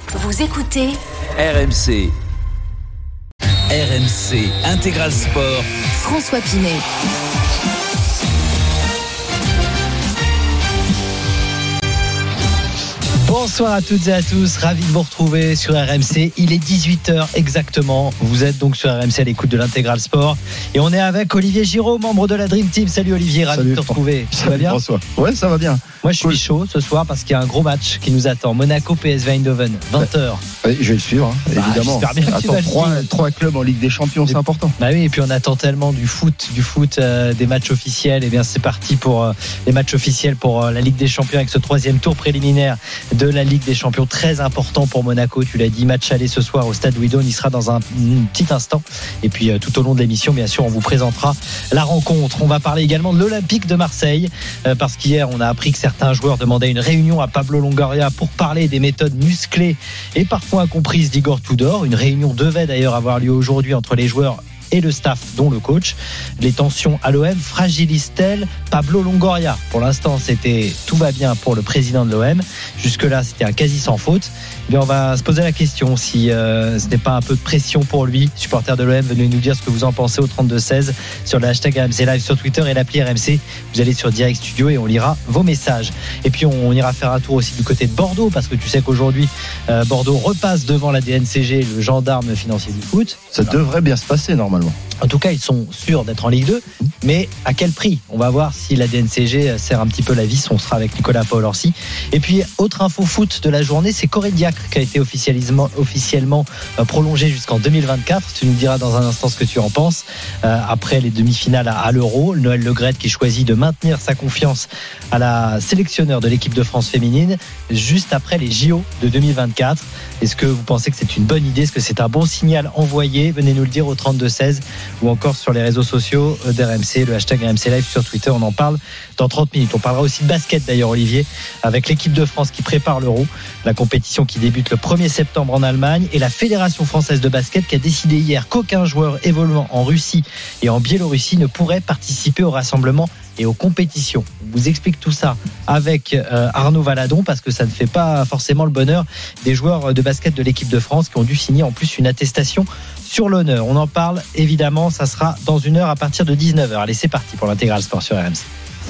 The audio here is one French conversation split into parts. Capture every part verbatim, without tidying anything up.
Vous écoutez R M C. R M C Intégral Sport. François Pinet. Bonsoir à toutes et à tous, ravi de vous retrouver sur R M C. Il est dix-huit heures exactement. Vous êtes donc sur R M C à l'écoute de l'Intégral Sport. Et on est avec Olivier Giraud, membre de la Dream Team. Salut Olivier, ravi Salut, de te retrouver. Ça va bien François. Ouais, ça va bien. Moi je suis cool. chaud ce soir parce qu'il y a un gros match qui nous attend. Monaco P S V Eindhoven, vingt heures. Ouais, je vais le suivre, hein, bah, évidemment. J'espère bien que tu Attends, vas le trois, suivre. trois clubs en Ligue des Champions, c'est et, important. Bah oui, et puis on attend tellement du foot, du foot, euh, des matchs officiels. Et bien c'est parti pour euh, les matchs officiels pour euh, la Ligue des Champions avec ce troisième tour préliminaire de la Ligue des Champions. Très important pour Monaco, tu l'as dit, match aller ce soir au Stade Louis-II. On y sera dans un, un petit instant. Et puis euh, tout au long de l'émission, bien sûr, on vous présentera la rencontre. On va parler également de l'Olympique de Marseille euh, parce qu'hier, on a appris que certains joueurs demandaient une réunion à Pablo Longoria pour parler des méthodes musclées et parfois incomprises d'Igor Tudor. Une réunion devait d'ailleurs avoir lieu aujourd'hui entre les joueurs et le staff, dont le coach. Les tensions à l'O M fragilisent-elles Pablo Longoria? Pour l'instant, c'était tout va bien pour le président de l'O M. Jusque-là, c'était un quasi sans faute. Mais on va se poser la question si euh, ce n'est pas un peu de pression pour lui. Supporter de l'O M, venez nous dire ce que vous en pensez au trente-deux seize sur le hashtag R M C Live sur Twitter et l'appli R M C. Vous allez sur Direct Studio et on lira vos messages. Et puis on, on ira faire un tour aussi du côté de Bordeaux parce que tu sais qu'aujourd'hui, euh, Bordeaux repasse devant la D N C G, le gendarme financier du foot. Ça Alors, devrait bien se passer normalement. En tout cas, ils sont sûrs d'être en Ligue deux, mais à quel prix? On va voir si la D N C G serre un petit peu la vis. On sera avec Nicolas Paolorsi. Et puis, autre info foot de la journée, c'est Corey Diacre qui a été officiellement, officiellement prolongé jusqu'en deux mille vingt-quatre. Tu nous diras dans un instant ce que tu en penses. Euh, après les demi-finales à, à l'Euro, Noël Le Graët qui choisit de maintenir sa confiance à la sélectionneur de l'équipe de France féminine juste après les J O de deux mille vingt-quatre. Est-ce que vous pensez que c'est une bonne idée? Est-ce que c'est un bon signal envoyé? Venez nous le dire au trente-deux seize ou encore sur les réseaux sociaux d'R M C, le hashtag R M C Live sur Twitter. On en parle dans trente minutes. On parlera aussi de basket d'ailleurs, Olivier, avec l'équipe de France qui prépare l'Euro, la compétition qui débute le premier septembre en Allemagne, et la Fédération française de basket qui a décidé hier qu'aucun joueur évoluant en Russie et en Biélorussie ne pourrait participer au rassemblement et aux compétitions. On vous explique tout ça avec euh, Arnaud Valadon parce que ça ne fait pas forcément le bonheur des joueurs de basket de l'équipe de France qui ont dû signer en plus une attestation sur l'honneur. On en parle évidemment, ça sera dans une heure à partir de dix-neuf heures. Allez, c'est parti pour l'Intégral Sport sur R M C.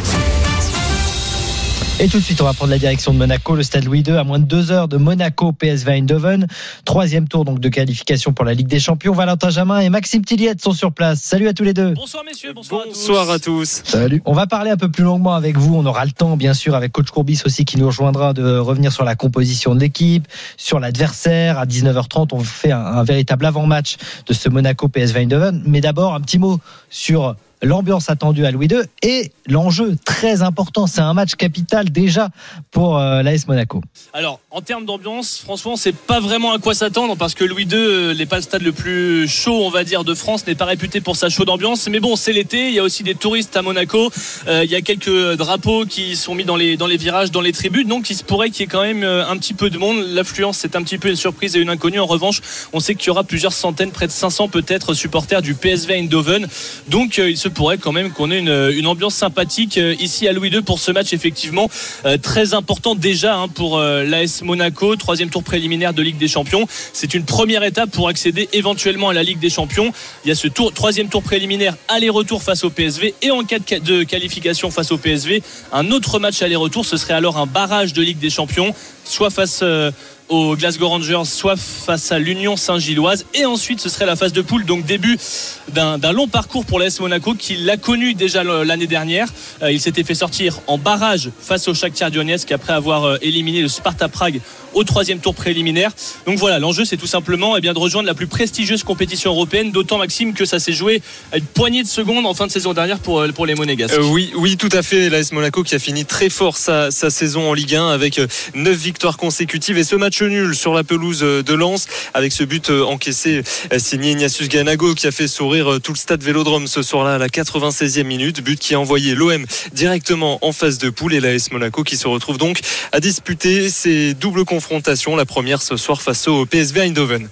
Et tout de suite, on va prendre la direction de Monaco, le Stade Louis-deux, à moins de deux heures de Monaco, P S V Eindhoven. Troisième tour donc de qualification pour la Ligue des Champions. Valentin Jamin et Maxime Tilliette sont sur place. Salut à tous les deux. Bonsoir messieurs, bonsoir, bonsoir à tous. à tous. Salut. On va parler un peu plus longuement avec vous. On aura le temps, bien sûr, avec coach Courbis aussi qui nous rejoindra, de revenir sur la composition de l'équipe, sur l'adversaire. À dix-neuf heures trente, on fait un, un véritable avant-match de ce Monaco P S V Eindhoven. Mais d'abord, un petit mot sur l'ambiance attendue à Louis-deux et l'enjeu très important. C'est un match capital déjà pour euh, l'A S Monaco. Alors, en termes d'ambiance, franchement, c'est pas vraiment à quoi s'attendre parce que Louis-deux n'est pas le stade le plus chaud, on va dire, de France, n'est pas réputé pour sa chaude ambiance. Mais bon, c'est l'été, il y a aussi des touristes à Monaco. Euh, il y a quelques drapeaux qui sont mis dans les, dans les virages, dans les tribunes. Donc, il se pourrait qu'il y ait quand même un petit peu de monde. L'affluence, c'est un petit peu une surprise et une inconnue. En revanche, on sait qu'il y aura plusieurs centaines, près de cinq cents peut-être, supporters du P S V Eindhoven. Donc, euh, il se pourrait quand même qu'on ait une, une ambiance sympathique euh, ici à Louis-deux pour ce match effectivement euh, très important déjà hein, pour euh, l'A S Monaco, troisième tour préliminaire de Ligue des Champions. C'est une première étape pour accéder éventuellement à la Ligue des Champions. Il y a ce tour, troisième tour préliminaire aller-retour face au P S V et en cas de, de qualification face au P S V, un autre match aller-retour, ce serait alors un barrage de Ligue des Champions, soit face euh, aux Glasgow Rangers, soit face à l'Union Saint-Gilloise, et ensuite ce serait la phase de poule, donc début d'un, d'un long parcours pour l'A S Monaco qui l'a connu déjà l'année dernière. Euh, il s'était fait sortir en barrage face au Shakhtar Donetsk après avoir euh, éliminé le Sparta Prague au troisième tour préliminaire. Donc voilà, l'enjeu c'est tout simplement eh bien, de rejoindre la plus prestigieuse compétition européenne, d'autant Maxime que ça s'est joué à une poignée de secondes en fin de saison dernière pour, pour les Monégasques. Euh, oui, oui, tout à fait. L'A S Monaco qui a fini très fort sa, sa saison en Ligue un avec neuf victoires consécutives et ce match nul sur la pelouse de Lens avec ce but encaissé signé Ignatius Ganago qui a fait sourire tout le stade Vélodrome ce soir-là à la quatre-vingt-seizième minute, but qui a envoyé l'O M directement en phase de poule et l'A S Monaco qui se retrouve donc à disputer ses doubles confrontations, la première ce soir face au P S V Eindhoven.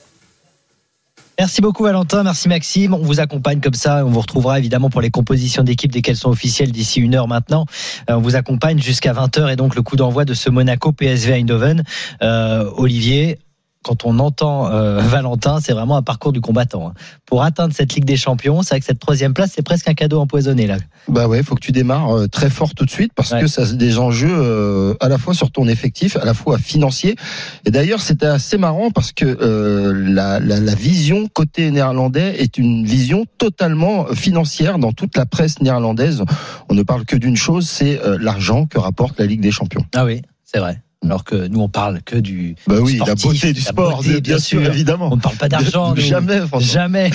Merci beaucoup Valentin, merci Maxime. On vous accompagne comme ça, on vous retrouvera évidemment pour les compositions d'équipe dès qu'elles sont officielles d'ici une heure maintenant. Euh, on vous accompagne jusqu'à vingt heures et donc le coup d'envoi de ce Monaco P S V Eindhoven. Euh, Olivier, quand on entend euh, Valentin, c'est vraiment un parcours du combattant. Hein. Pour atteindre cette Ligue des Champions, c'est vrai que cette troisième place, c'est presque un cadeau empoisonné là. Bah ouais, faut que tu démarres euh, très fort tout de suite parce ouais. que ça a des enjeux euh, à la fois sur ton effectif, à la fois financier. Et d'ailleurs, c'était assez marrant parce que euh, la, la, la vision côté néerlandais est une vision totalement financière dans toute la presse néerlandaise. On ne parle que d'une chose, c'est euh, l'argent que rapporte la Ligue des Champions. Ah oui, c'est vrai. Alors que nous on parle que du bah oui, sportif, la beauté du la sport, beauté, bien, bien sûr, sûr, évidemment. On ne parle pas d'argent, de, nous. jamais, François. Jamais.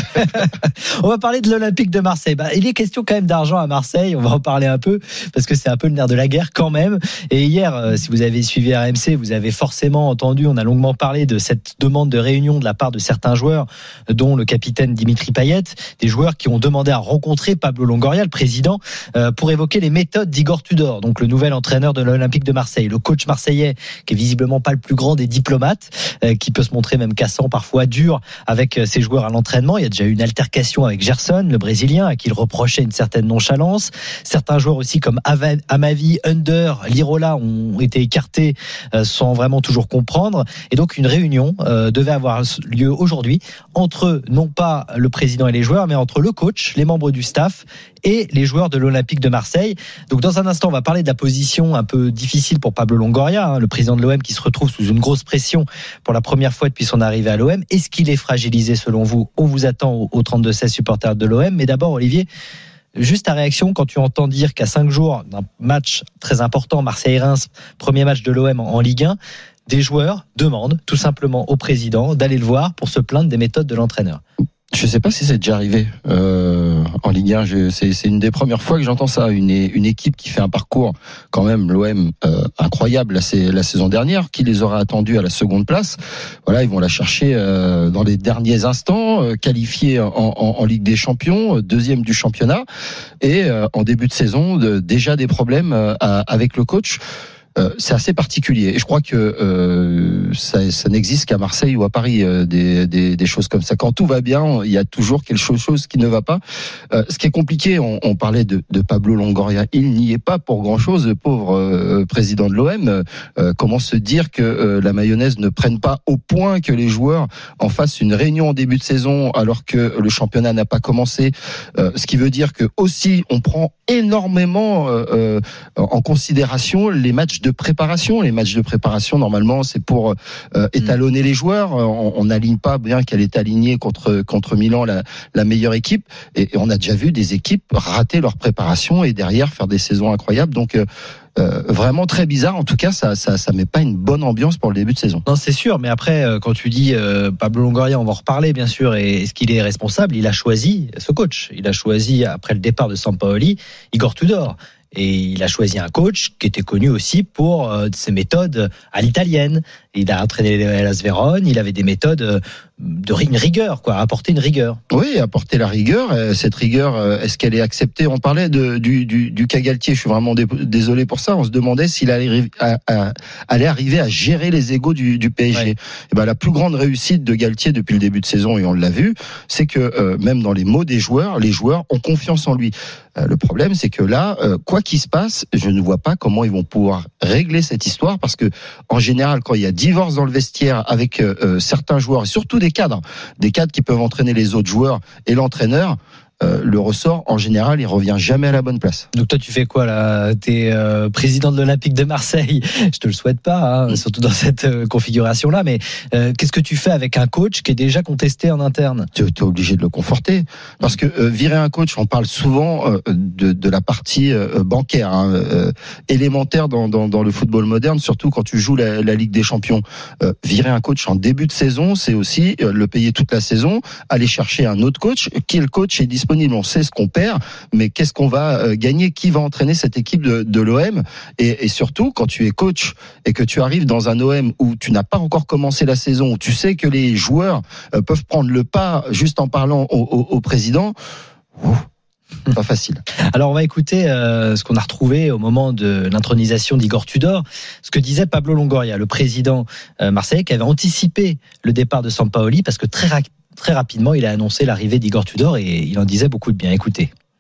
On va parler de l'Olympique de Marseille. Bah, il est question quand même d'argent à Marseille. On va en parler un peu parce que c'est un peu le nerf de la guerre quand même. Et hier, euh, si vous avez suivi R M C, vous avez forcément entendu. On a longuement parlé de cette demande de réunion de la part de certains joueurs, dont le capitaine Dimitri Payet, des joueurs qui ont demandé à rencontrer Pablo Longoria, le président, euh, pour évoquer les méthodes d'Igor Tudor, donc le nouvel entraîneur de l'Olympique de Marseille, le coach marseillais qui est visiblement pas le plus grand des diplomates, euh, qui peut se montrer même cassant, parfois dur avec euh, ses joueurs à l'entraînement. Il y a déjà eu une altercation avec Gerson, le Brésilien, à qui il reprochait une certaine nonchalance. Certains joueurs aussi comme Amavi, Under, Lirola ont été écartés euh, sans vraiment toujours comprendre. Et donc une réunion euh, devait avoir lieu aujourd'hui entre non pas le président et les joueurs, mais entre le coach, les membres du staff et les joueurs de l'Olympique de Marseille. Donc dans un instant, on va parler de la position un peu difficile pour Pablo Longoria, hein, le président de l'O M qui se retrouve sous une grosse pression pour la première fois depuis son arrivée à l'O M. Est-ce qu'il est fragilisé selon vous ? On vous attend au trente-deux seize supporters de l'O M. Mais d'abord, Olivier, juste ta réaction quand tu entends dire qu'à cinq jours d'un match très important, Marseille-Reims, premier match de l'O M en Ligue un, des joueurs demandent tout simplement au président d'aller le voir pour se plaindre des méthodes de l'entraîneur. Je sais pas si c'est déjà arrivé euh, en Ligue un. Je, c'est, c'est une des premières fois que j'entends ça. Une, une équipe qui fait un parcours quand même l'O M euh, incroyable la, la saison dernière, qui les aura attendus à la seconde place. Voilà, ils vont la chercher euh, dans les derniers instants, euh, qualifiés en, en, en Ligue des Champions, deuxième du championnat, et euh, en début de saison de, déjà des problèmes euh, avec le coach. Euh, c'est assez particulier et je crois que euh, ça, ça n'existe qu'à Marseille ou à Paris euh, des, des, des choses comme ça. Quand tout va bien, il y a toujours quelque chose qui ne va pas. Euh, ce qui est compliqué, on, on parlait de, de Pablo Longoria, il n'y est pas pour grand chose, le pauvre euh, président de l'O M. Euh, comment se dire que euh, la mayonnaise ne prenne pas au point que les joueurs en fassent une réunion en début de saison alors que le championnat n'a pas commencé, euh, ce qui veut dire que aussi on prend énormément euh, euh, en considération les matchs de préparation. Les matchs de préparation, normalement, c'est pour euh, étalonner les joueurs. On n'aligne pas, bien qu'elle est alignée contre contre Milan, la, la meilleure équipe. Et, et on a déjà vu des équipes rater leur préparation et derrière faire des saisons incroyables. Donc euh, Euh, vraiment très bizarre. En tout cas, ça, ça, ça met pas une bonne ambiance pour le début de saison. Non, c'est sûr. Mais après, euh, quand tu dis euh, Pablo Longoria, on va en reparler bien sûr. Et est-ce qu'il est responsable ? Il a choisi ce coach. Il a choisi après le départ de Sampaoli, Igor Tudor. Et il a choisi un coach qui était connu aussi pour euh, ses méthodes à l'italienne. Il a entraîné l'Hellas Vérone. Il avait des méthodes euh, de une rigueur, quoi, apporter une rigueur. Oui, apporter la rigueur. Cette rigueur, est-ce qu'elle est acceptée ? On parlait de, du, du, du cas Galtier. Je suis vraiment dé, désolé pour ça. On se demandait s'il allait, à, à, allait arriver à gérer les égos du, du P S G. Ouais. Et ben, la plus grande réussite de Galtier depuis le début de saison, et on l'a vu, c'est que euh, même dans les mots des joueurs, les joueurs ont confiance en lui. Euh, le problème, c'est que là, euh, quoi qu'il se passe, je ne vois pas comment ils vont pouvoir régler cette histoire, parce que en général, quand il y a divorce dans le vestiaire avec euh, certains joueurs, et surtout des cadres, des cadres qui peuvent entraîner les autres joueurs et l'entraîneur, euh, le ressort, en général, il revient jamais à la bonne place. Donc toi, tu fais quoi là ? T'es euh, président de l'Olympique de Marseille. Je te le souhaite pas, hein, surtout dans cette euh, configuration-là. Mais euh, qu'est-ce que tu fais avec un coach qui est déjà contesté en interne ? Tu es obligé de le conforter, parce que euh, virer un coach, on parle souvent euh, de, de la partie euh, bancaire, hein, euh, élémentaire dans, dans, dans le football moderne, surtout quand tu joues la, la Ligue des Champions. Euh, virer un coach en début de saison, c'est aussi euh, le payer toute la saison, aller chercher un autre coach. Quel coach est disponible ? On sait ce qu'on perd, mais qu'est-ce qu'on va gagner ? Qui va entraîner cette équipe de, de l'O M ? et, et surtout, quand tu es coach et que tu arrives dans un O M où tu n'as pas encore commencé la saison, où tu sais que les joueurs peuvent prendre le pas juste en parlant au, au, au président, ouf, pas facile. Alors on va écouter euh, ce qu'on a retrouvé au moment de l'intronisation d'Igor Tudor, ce que disait Pablo Longoria, le président euh, marseillais, qui avait anticipé le départ de Sampaoli, parce que très rapidement Très rapidement, il a annoncé l'arrivée d'Igor Tudor et il en disait beaucoup de bien. Écoutez.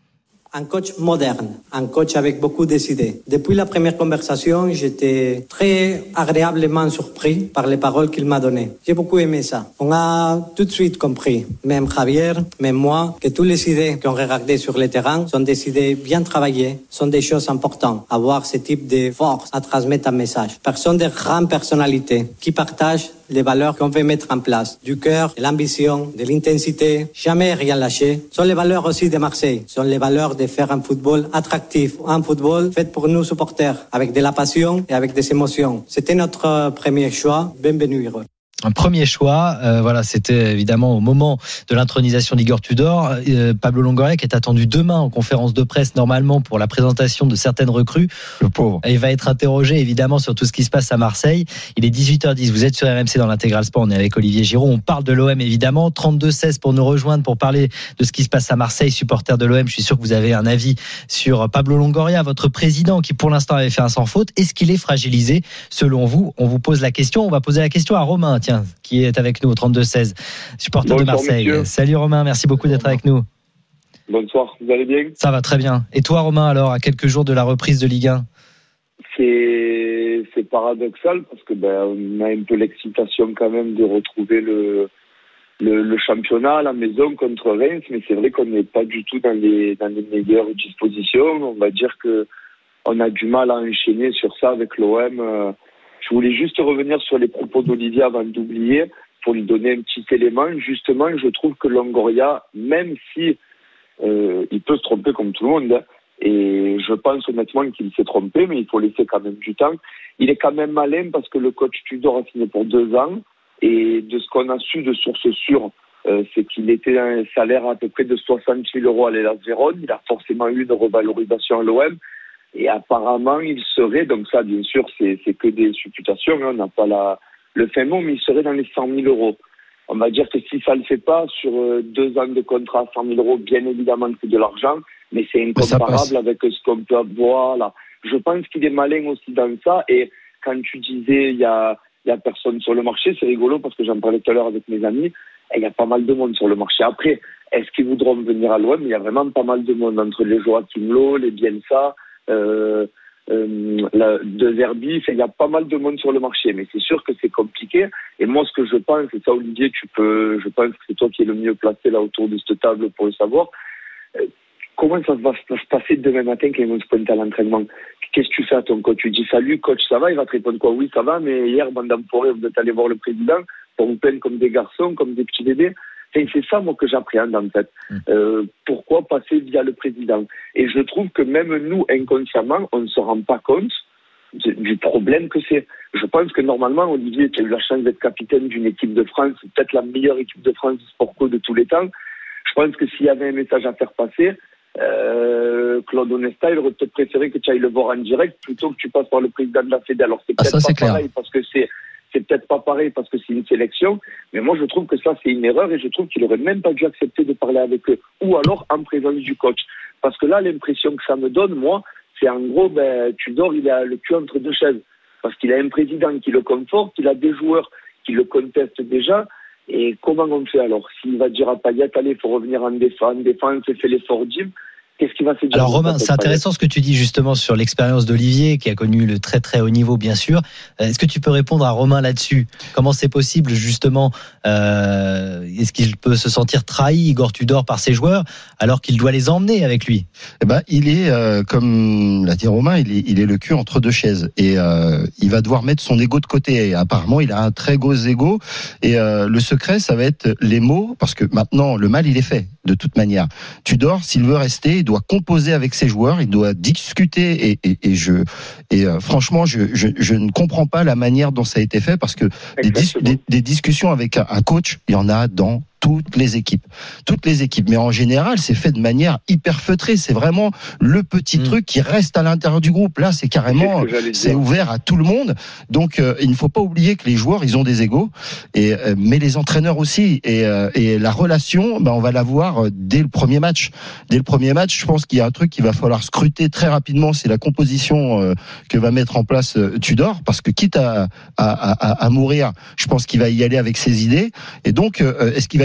Un coach moderne, un coach avec beaucoup d'idées. Depuis la première conversation, j'étais très agréablement surpris par les paroles qu'il m'a données. J'ai beaucoup aimé ça. On a tout de suite compris, même Javier, même moi, que toutes les idées qu'on regardait sur le terrain sont des idées bien travaillées, sont des choses importantes. Avoir ce type de force à transmettre un message. Personne de grande personnalité qui partagent les valeurs qu'on veut mettre en place. Du cœur, de l'ambition, de l'intensité, jamais rien lâcher. Ce sont les valeurs aussi de Marseille. Ce sont les valeurs de faire un football attractif. Un football fait pour nous supporters, avec de la passion et avec des émotions. C'était notre premier choix. Bienvenue, Igor. Un premier choix, euh, voilà, c'était évidemment au moment de l'intronisation d'Igor Tudor. Euh, Pablo Longoria qui est attendu demain en conférence de presse normalement pour la présentation de certaines recrues. Le pauvre. Il va être interrogé évidemment sur tout ce qui se passe à Marseille. Il est dix-huit heures dix, vous êtes sur R M C dans l'Intégral Sport, on est avec Olivier Giraud, on parle de l'O M évidemment. trente-deux seize pour nous rejoindre pour parler de ce qui se passe à Marseille, supporter de l'O M. Je suis sûr que vous avez un avis sur Pablo Longoria, votre président qui pour l'instant avait fait un sans faute. Est-ce qu'il est fragilisé selon vous? On vous pose la question, on va poser la question à Romain, tiens, qui est avec nous au trente-deux seize, supporter Bonsoir, de Marseille. Messieurs. Salut Romain, merci beaucoup d'être avec nous. Bonsoir, vous allez bien? Ça va très bien. Et toi Romain, alors, à quelques jours de la reprise de Ligue un? C'est, c'est paradoxal parce que ben, on a un peu l'excitation quand même de retrouver le, le, le championnat à la maison contre Reims, mais c'est vrai qu'on n'est pas du tout dans les, dans les meilleures dispositions. On va dire que on a du mal à enchaîner sur ça avec l'O M. Je voulais juste revenir sur les propos d'Olivier avant d'oublier, pour lui donner un petit élément. Justement, je trouve que Longoria, même si euh, il peut se tromper comme tout le monde, et je pense honnêtement qu'il s'est trompé, mais il faut laisser quand même du temps, il est quand même malin parce que le coach Tudor a signé pour deux ans, et de ce qu'on a su de sources sûres, euh, c'est qu'il était à un salaire à peu près de soixante mille euros à l'Hellas Vérone. Il a forcément eu une revalorisation à l'O M. Et apparemment, il serait, donc ça, bien sûr, c'est, c'est que des supputations, hein, on n'a pas la, le fin mot, mais il serait dans les cent mille euros. On va dire que si ça ne le fait pas, sur euh, deux ans de contrat à cent mille euros, bien évidemment, c'est de l'argent, mais c'est incomparable avec ce qu'on peut avoir. Voilà. Je pense qu'il est malin aussi dans ça, et quand tu disais, il y a, il y a personne sur le marché, c'est rigolo, parce que j'en parlais tout à l'heure avec mes amis, et il y a pas mal de monde sur le marché. Après, est-ce qu'ils voudront venir à l'O M? Il y a vraiment pas mal de monde, entre les Joachim Low, les Bielsa, Euh, euh, la, de Zerbi, il y a pas mal de monde sur le marché, mais c'est sûr que c'est compliqué. Et moi, ce que je pense, c'est ça, Olivier, tu peux, je pense que c'est toi qui es le mieux placé là autour de cette table pour le savoir. Euh, comment ça va se passer demain matin quand ils vont se pointer à l'entraînement? Qu'est-ce que tu fais à ton coach? Tu dis salut, coach, ça va? Il va te répondre quoi? Oui, ça va, mais hier, bande d'enfoirés, vous êtes allé voir le président pour vous plaindre comme des garçons, comme des petits bébés. Et c'est ça, moi, que j'appréhende, en fait. Euh, pourquoi passer via le président? Et je trouve que même nous, inconsciemment, on ne se rend pas compte du problème que c'est. Je pense que normalement, Olivier, tu as eu la chance d'être capitaine d'une équipe de France, peut-être la meilleure équipe de France du sport co de tous les temps. Je pense que s'il y avait un message à faire passer, euh, Claude Onesta, il aurait peut-être préféré que tu ailles le voir en direct plutôt que tu passes par le président de la Fédé. Alors, c'est peut-être ah, ça, pas pareil parce que c'est C'est peut-être pas pareil parce que c'est une sélection, mais moi je trouve que ça c'est une erreur et je trouve qu'il aurait même pas dû accepter de parler avec eux, ou alors en présence du coach. Parce que là, l'impression que ça me donne, moi, c'est en gros, ben, Tudor, il a le cul entre deux chaises. Parce qu'il a un président qui le conforte, il a des joueurs qui le contestent déjà, et comment on fait alors? S'il va dire à Payet, allez, il faut revenir en défense, en défense, fait l'effort d'Jim. Qu'est-ce qui va se dire? Alors Romain, c'est intéressant ce que tu dis justement sur l'expérience d'Olivier qui a connu le très très haut niveau bien sûr. Est-ce que tu peux répondre à Romain là-dessus? Comment c'est possible justement euh, est-ce qu'il peut se sentir trahi, Igor Tudor, par ses joueurs alors qu'il doit les emmener avec lui? Eh ben, il est euh, comme l'a dit Romain, il est, il est le cul entre deux chaises et euh, il va devoir mettre son ego de côté. Et apparemment, il a un très gros ego et euh, le secret, ça va être les mots parce que maintenant le mal il est fait de toute manière. Tudor, s'il veut rester, il doit composer avec ses joueurs, il doit discuter et, et, et je et euh, franchement je, je je ne comprends pas la manière dont ça a été fait parce que des, dis, des, des discussions avec un, un coach, il y en a dans toutes les équipes, toutes les équipes, mais en général c'est fait de manière hyper feutrée, c'est vraiment le petit mmh. truc qui reste à l'intérieur du groupe. Là c'est carrément c'est ouvert à tout le monde, donc euh, il ne faut pas oublier que les joueurs ils ont des égos et euh, mais les entraîneurs aussi et euh, et la relation ben on va la voir dès le premier match dès le premier match je pense qu'il y a un truc qu'il va falloir scruter très rapidement, c'est la composition euh, que va mettre en place euh, Tudor, parce que quitte à à, à à mourir, je pense qu'il va y aller avec ses idées et donc euh, est-ce qu'il va y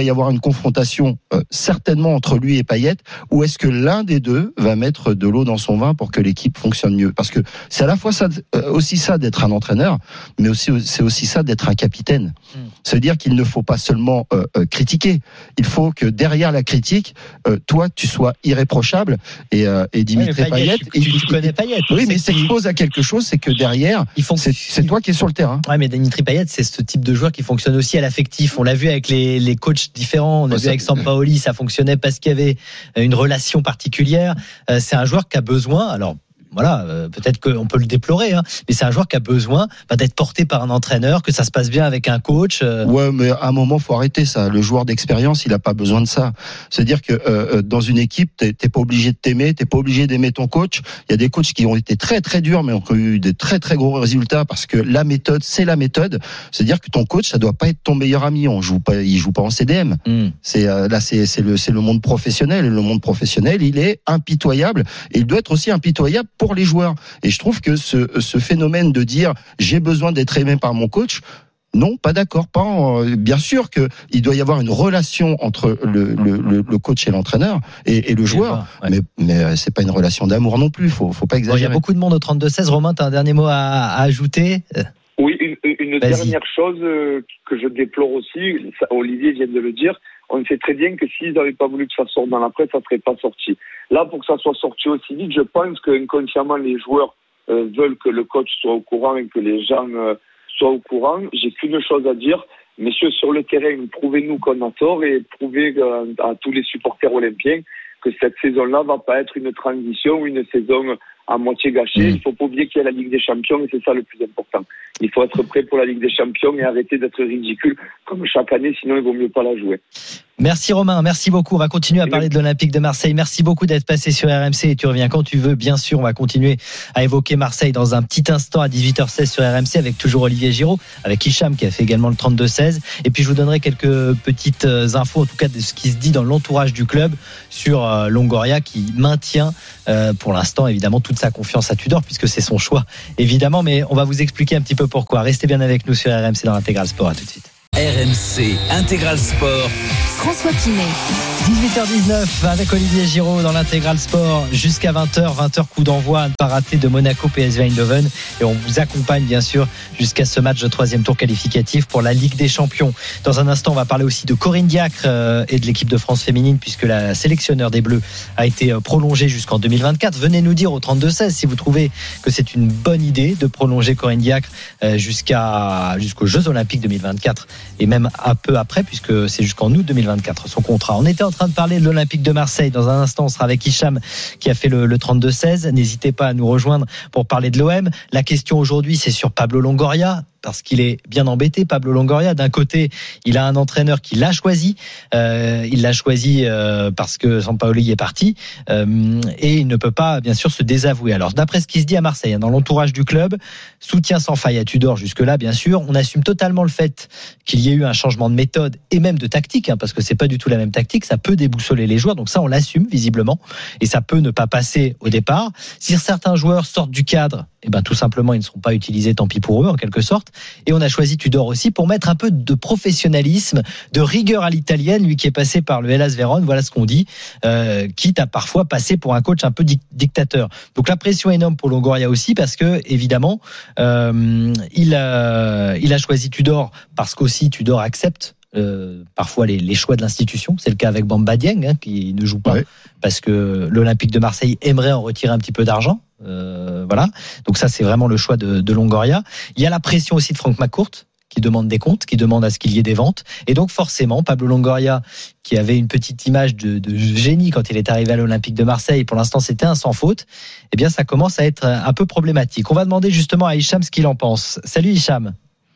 y avoir une confrontation euh, certainement entre lui et Payet, ou est-ce que l'un des deux va mettre de l'eau dans son vin pour que l'équipe fonctionne mieux? Parce que c'est à la fois ça, euh, aussi ça d'être un entraîneur, mais aussi c'est aussi ça d'être un capitaine. Mmh. C'est-à-dire qu'il ne faut pas seulement euh, euh, critiquer, il faut que derrière la critique, euh, toi tu sois irréprochable et, euh, et Dimitri ouais, Payet, Payet, tu, tu, tu connais Payet. Oui, mais s'expose à quelque chose, c'est que derrière, c'est, c'est toi qui es sur le terrain. Ouais, mais Dimitri Payet, c'est ce type de joueur qui fonctionne aussi à l'affectif. On l'a vu avec les, les coachs différents. On a ouais, vu ça... avec Sampaoli, ça fonctionnait parce qu'il y avait une relation particulière. Euh, c'est un joueur qui a besoin, alors voilà, euh, peut-être qu'on peut le déplorer, hein, mais c'est un joueur qui a besoin bah, d'être porté par un entraîneur, que ça se passe bien avec un coach. Euh... Ouais, mais à un moment, faut arrêter ça. Le joueur d'expérience, il a pas besoin de ça. C'est-à-dire que euh, dans une équipe, t'es, t'es pas obligé de t'aimer, t'es pas obligé d'aimer ton coach. Il y a des coachs qui ont été très très durs, mais ont eu des très très gros résultats parce que la méthode, c'est la méthode. C'est-à-dire que ton coach, ça doit pas être ton meilleur ami. On joue pas, il joue pas en C D M. Mm. C'est euh, là, c'est c'est le c'est le monde professionnel. Et le monde professionnel, il est impitoyable. Et il doit être aussi impitoyable pour les joueurs. Et je trouve que ce, ce phénomène de dire j'ai besoin d'être aimé par mon coach, non, pas d'accord. Pas en, bien sûr que il doit y avoir une relation entre le, le, le coach et l'entraîneur et, et le joueur, ouais. mais mais c'est pas une relation d'amour non plus. Faut faut pas exagérer. Bon, il y a beaucoup de monde au trente-deux seize. Romain, t'as un dernier mot à, à ajouter? Oui, une, une dernière chose que je déplore aussi. Ça, Olivier vient de le dire. On sait très bien que s'ils n'avaient pas voulu que ça sorte dans la presse, ça ne serait pas sorti. Là, pour que ça soit sorti aussi vite, je pense qu'inconsciemment, les joueurs euh, veulent que le coach soit au courant et que les gens euh, soient au courant. J'ai qu'une chose à dire. Messieurs, sur le terrain, prouvez-nous qu'on a tort et prouvez euh, à tous les supporters olympiens que cette saison-là ne va pas être une transition ou une saison à moitié gâchée. Mmh. Il ne faut pas oublier qu'il y a la Ligue des Champions et c'est ça le plus important. Il faut être prêt pour la Ligue des Champions et arrêter d'être ridicule comme chaque année, sinon il vaut mieux pas la jouer. Merci Romain, merci beaucoup. On va continuer à parler de l'Olympique de Marseille. Merci beaucoup d'être passé sur R M C et tu reviens quand tu veux. Bien sûr, on va continuer à évoquer Marseille dans un petit instant à dix-huit heures seize sur R M C avec toujours Olivier Giraud, avec Hicham qui a fait également le trente-deux seize. Et puis je vous donnerai quelques petites infos, en tout cas de ce qui se dit dans l'entourage du club sur Longoria qui maintient euh, pour l'instant évidemment toute sa confiance à Tudor puisque c'est son choix évidemment. Mais on va vous expliquer un petit peu pourquoi. Restez bien avec nous sur R M C dans l'Intégral Sport. À tout de suite. R M C Intégral Sport. François Pinet. dix-huit heures dix-neuf avec Olivier Giraud dans l'Intégral Sport jusqu'à vingt heures. vingt heures coup d'envoi à ne pas rater de Monaco P S V Eindhoven. Et on vous accompagne bien sûr jusqu'à ce match de troisième tour qualificatif pour la Ligue des Champions. Dans un instant, on va parler aussi de Corinne Diacre et de l'équipe de France féminine puisque la sélectionneur des Bleus a été prolongée jusqu'en deux mille vingt-quatre. Venez nous dire au trente-deux seize si vous trouvez que c'est une bonne idée de prolonger Corinne Diacre jusqu'à, jusqu'aux Jeux Olympiques deux mille vingt-quatre et même un peu après puisque c'est jusqu'en août deux mille vingt-quatre son contrat. On était en train de parler de l'Olympique de Marseille. Dans un instant, on sera avec Hicham qui a fait le, le trente-deux seize. N'hésitez pas à nous rejoindre pour parler de l'O M. La question aujourd'hui, c'est sur Pablo Longoria, parce qu'il est bien embêté, Pablo Longoria. D'un côté, il a un entraîneur qui l'a choisi. Euh, il l'a choisi euh, parce que Sampaoli est parti. Euh, et il ne peut pas, bien sûr, se désavouer. Alors, d'après ce qui se dit à Marseille, hein, dans l'entourage du club, soutien sans faille à Tudor jusque-là, bien sûr. On assume totalement le fait qu'il y ait eu un changement de méthode et même de tactique, hein, parce que c'est pas du tout la même tactique. Ça peut déboussoler les joueurs. Donc ça, on l'assume, visiblement. Et ça peut ne pas passer au départ. Si certains joueurs sortent du cadre, eh ben, tout simplement, ils ne seront pas utilisés, tant pis pour eux, en quelque sorte. Et on a choisi Tudor aussi pour mettre un peu de professionnalisme, de rigueur à l'italienne, lui qui est passé par le Hellas Vérone, voilà ce qu'on dit, euh, quitte à parfois passer pour un coach un peu dic- dictateur. Donc la pression est énorme pour Longoria aussi, parce que, évidemment, euh, il, a, il a choisi Tudor parce qu'aussi Tudor accepte Euh, parfois les, les choix de l'institution. C'est le cas avec Bamba Dieng, hein, qui ne joue pas ouais. parce que l'Olympique de Marseille aimerait en retirer un petit peu d'argent. Euh, voilà. Donc ça, c'est vraiment le choix de, de Longoria. Il y a la pression aussi de Franck McCourt, qui demande des comptes, qui demande à ce qu'il y ait des ventes. Et donc forcément, Pablo Longoria, qui avait une petite image de, de génie quand il est arrivé à l'Olympique de Marseille, pour l'instant c'était un sans faute, eh bien ça commence à être un peu problématique. On va demander justement à Hicham ce qu'il en pense. Salut Hicham.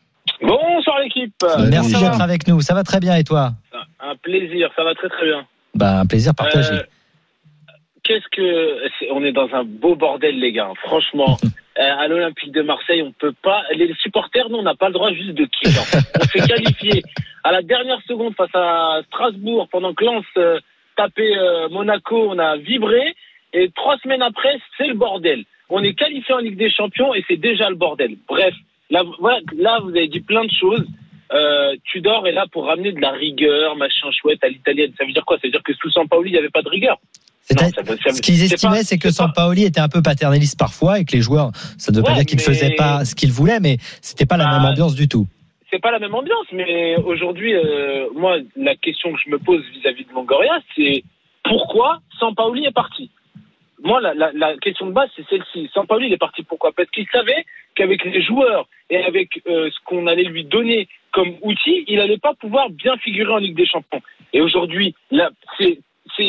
Bonsoir l'équipe. Merci d'être va. avec nous. Ça va très bien et toi ? Un plaisir, ça va très très bien. Bah, un plaisir partagé. Euh, qu'est-ce que c'est, on est dans un beau bordel les gars. Franchement, euh, à l'Olympique de Marseille, on peut pas. Les supporters, nous, on n'a pas le droit juste de quitter. On s'est qualifié à la dernière seconde face à Strasbourg pendant que Lens euh, tapait euh, Monaco. On a vibré et trois semaines après, c'est le bordel. On est qualifié en Ligue des Champions et c'est déjà le bordel. Bref. Là, voilà, là, vous avez dit plein de choses. Euh, Tudor est là pour ramener de la rigueur, machin chouette à l'italienne. Ça veut dire quoi? Ça veut dire que sous Sampaoli, il n'y avait pas de rigueur? Non, ça, ça, ce qu'ils estimaient, c'est, c'est que Sampaoli était un peu paternaliste parfois et que les joueurs, ça ne veut ouais, pas dire qu'ils ne mais... faisaient pas ce qu'ils voulaient, mais c'était pas la bah, même ambiance du tout. C'est pas la même ambiance, mais aujourd'hui, euh, moi, la question que je me pose vis-à-vis de Longoria, c'est pourquoi Sampaoli est parti? Moi, la, la, la question de base, c'est celle-ci. Sampaoli, il est parti pourquoi? Parce qu'il savait qu'avec les joueurs et avec euh, ce qu'on allait lui donner comme outil, il n'allait pas pouvoir bien figurer en Ligue des Champions. Et aujourd'hui, là, c'est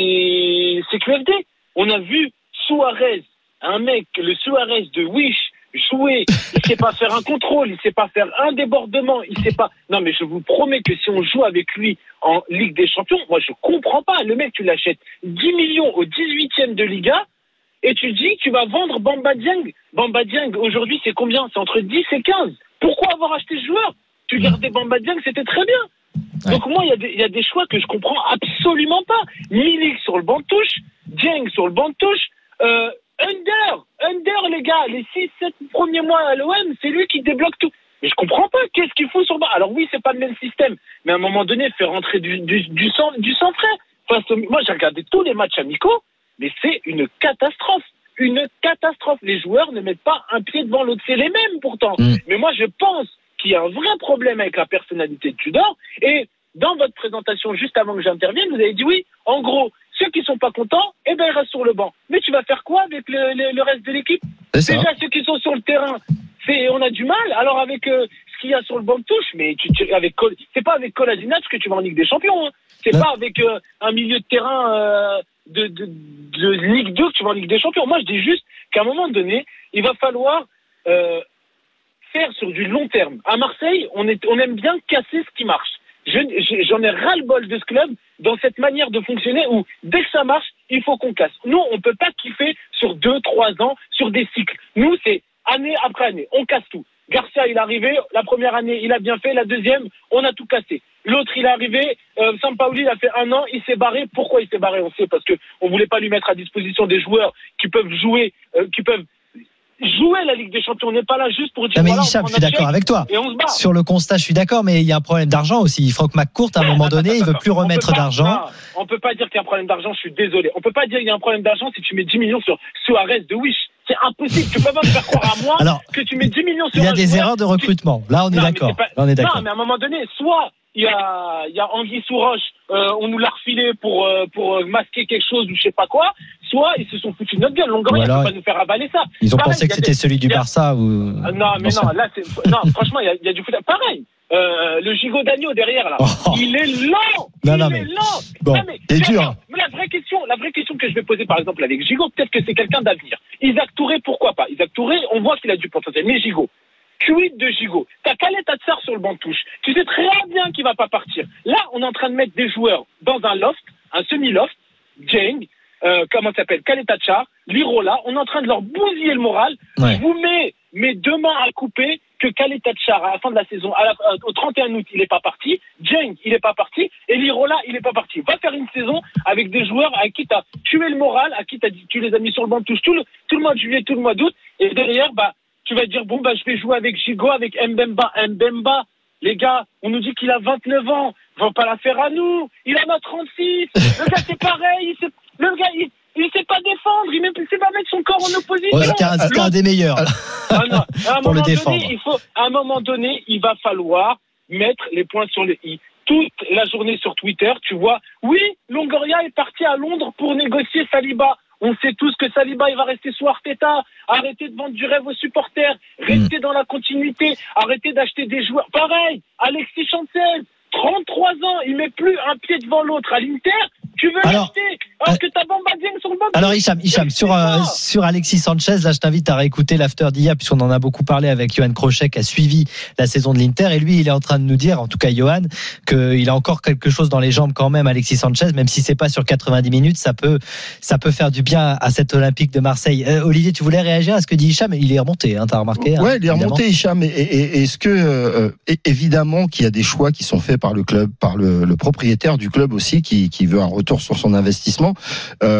C'est, c'est Q F D. On a vu Suarez, un mec, le Suarez de Wish, jouer. Il sait pas faire un contrôle, il sait pas faire un débordement, il sait pas. Non, mais je vous promets que si on joue avec lui en Ligue des Champions, moi je comprends pas. Le mec, tu l'achètes dix millions au dix-huitième de Liga et tu dis que tu vas vendre Bamba Dieng. Bamba Dieng, aujourd'hui, c'est combien? C'est entre dix et quinze. Pourquoi avoir acheté ce joueur? Tu gardais Bamba Dieng, c'était très bien. Ouais. Donc moi, il y, y a des choix que je comprends absolument pas. Milik sur le banc de touche, Dieng sur le banc de touche, euh, Under, Under les gars, les six sept premiers mois à l'O M, c'est lui qui débloque tout. Mais je comprends pas, qu'est-ce qu'il faut sur le banc? Alors oui, c'est pas le même système, mais à un moment donné, faire rentrer du, du, du sang, du sang frais. Enfin, moi, j'ai regardé tous les matchs amicaux, mais c'est une catastrophe. Une catastrophe. Les joueurs ne mettent pas un pied devant l'autre. C'est les mêmes pourtant. Mmh. Mais moi, je pense qu'il y a un vrai problème avec la personnalité de Tudor. Et dans votre présentation, juste avant que j'intervienne, vous avez dit oui, en gros, ceux qui sont pas contents, eh ben ils restent sur le banc. Mais tu vas faire quoi avec le, le, le reste de l'équipe? Déjà, ceux qui sont sur le terrain, c'est, on a du mal. Alors avec euh, ce qu'il y a sur le banc de touche, mais tu, tu, avec, c'est pas avec Kolasinac que tu vas en Ligue des Champions. Hein. C'est non. pas avec euh, un milieu de terrain euh, de, de, de Ligue deux que tu vas en Ligue des Champions. Moi, je dis juste qu'à un moment donné, il va falloir euh, faire sur du long terme. À Marseille, on, est, on aime bien casser ce qui marche. Je, je, j'en ai ras-le-bol de ce club dans cette manière de fonctionner où dès que ça marche, il faut qu'on casse. Nous, on peut pas kiffer sur deux, trois ans, sur des cycles. Nous, c'est année après année, on casse tout. Garcia, il est arrivé, la première année, il a bien fait, la deuxième, on a tout cassé. L'autre, il est arrivé, euh, Sampaoli, il a fait un an, il s'est barré. Pourquoi il s'est barré? On sait, parce que on voulait pas lui mettre à disposition des joueurs qui peuvent jouer, euh, qui peuvent jouer la Ligue des Champions. On n'est pas là juste pour dire. Non mais voilà, Hicham, je suis d'accord avec toi. Sur le constat, je suis d'accord, mais il y a un problème d'argent aussi. Franck McCourt, à un moment donné, il veut plus remettre d'argent. Pas, on peut pas dire qu'il y a un problème d'argent. Je suis désolé. On peut pas dire qu'il y a un problème d'argent si tu mets dix millions sur Suarez de Wish. C'est impossible. Tu peux pas me faire croire à moi alors, que tu mets dix millions sur. Il y a des joueur, erreurs de recrutement. Là, on est non, d'accord. Pas... Là, on est d'accord. Non, mais à un moment donné, soit il y a, il y a Anguille sous roche, euh, on nous l'a refilé pour, euh, pour masquer quelque chose ou je sais pas quoi, soit ils se sont foutus de notre gueule. Longoria ne peut pas nous faire avaler ça. Ils ont Pareil, pensé que c'était des... celui du Barça ou. Ah, non, mais non, là, c'est, non, franchement, il y a, il y a du foot. Pareil. Euh, le gigot d'agneau derrière, là. Oh. Il est lent! Non, il non, est mais... lent! Bon, non, mais, c'est dur. Mais la vraie question, la vraie question que je vais poser, par exemple, avec Gigot, peut-être que c'est quelqu'un d'avenir. Isaac Touré, pourquoi pas? Isaac Touré, on voit qu'il a du potentiel. Mais Gigot, quid de Gigot? T'as Khaled Tatsar sur le banc de touche. Tu sais très bien qu'il va pas partir. Là, on est en train de mettre des joueurs dans un loft, un semi-loft, Dieng, euh, comment ça s'appelle? Khaled Tatsar, Lirola. On est en train de leur bousiller le moral. Ouais. Je vous mets mes deux mains à couper que Khaled Tatsar, à la fin de la saison, à la, euh, au trente et un août, il est pas parti. Dieng, il est pas parti. Et Lirola, il est pas parti. Va faire une saison avec des joueurs à qui t'as tué le moral, à qui t'as dit, tu les as mis sur le banc de touche tout le, tout le mois de juillet, tout le mois d'août. Et derrière, bah, tu vas dire, bon, bah, je vais jouer avec Gigot, avec Mbemba. Mbemba, les gars, on nous dit qu'il a vingt-neuf ans. Va pas la faire à nous. Il en a trente-six. Le gars, c'est pareil. C'est, le gars, il, il sait pas défendre. Il ne sait pas mettre son corps en opposition. Ouais, c'est un, c'est un des meilleurs. Ah non, à un pour moment le défendre. Donné, il faut, à un moment donné, il va falloir mettre les points sur les i. Toute la journée sur Twitter, tu vois, oui, Longoria est parti à Londres pour négocier Saliba. On sait tous que Saliba, il va rester sous Arteta. Arrêtez de vendre du rêve aux supporters. Restez mmh. dans la continuité. Arrêtez d'acheter des joueurs. Pareil, Alexis Chancel, trente-trois ans, il met plus un pied devant l'autre à l'Inter. Tu veux alors, l'acheter alors euh, que t'as Bamba Dieng sur le banc. Alors Hicham, Hicham sur, euh, sur Alexis Sanchez, là je t'invite à réécouter l'after d'hier puisqu'on en a beaucoup parlé avec Johan Crochet qui a suivi la saison de l'Inter et lui il est en train de nous dire, en tout cas Johan, qu'il a encore quelque chose dans les jambes quand même, Alexis Sanchez, même si c'est pas sur quatre-vingt-dix minutes, ça peut, ça peut faire du bien à cet Olympique de Marseille. Euh, Olivier, tu voulais réagir à ce que dit Hicham? Il est remonté, hein, t'as remarqué? Ouais, hein, il est remonté Hicham. Et, et, est-ce que euh, évidemment qu'il y a des choix qui sont faits par le club, par le, le propriétaire du club aussi, qui, qui veut un retour sur son investissement. Euh,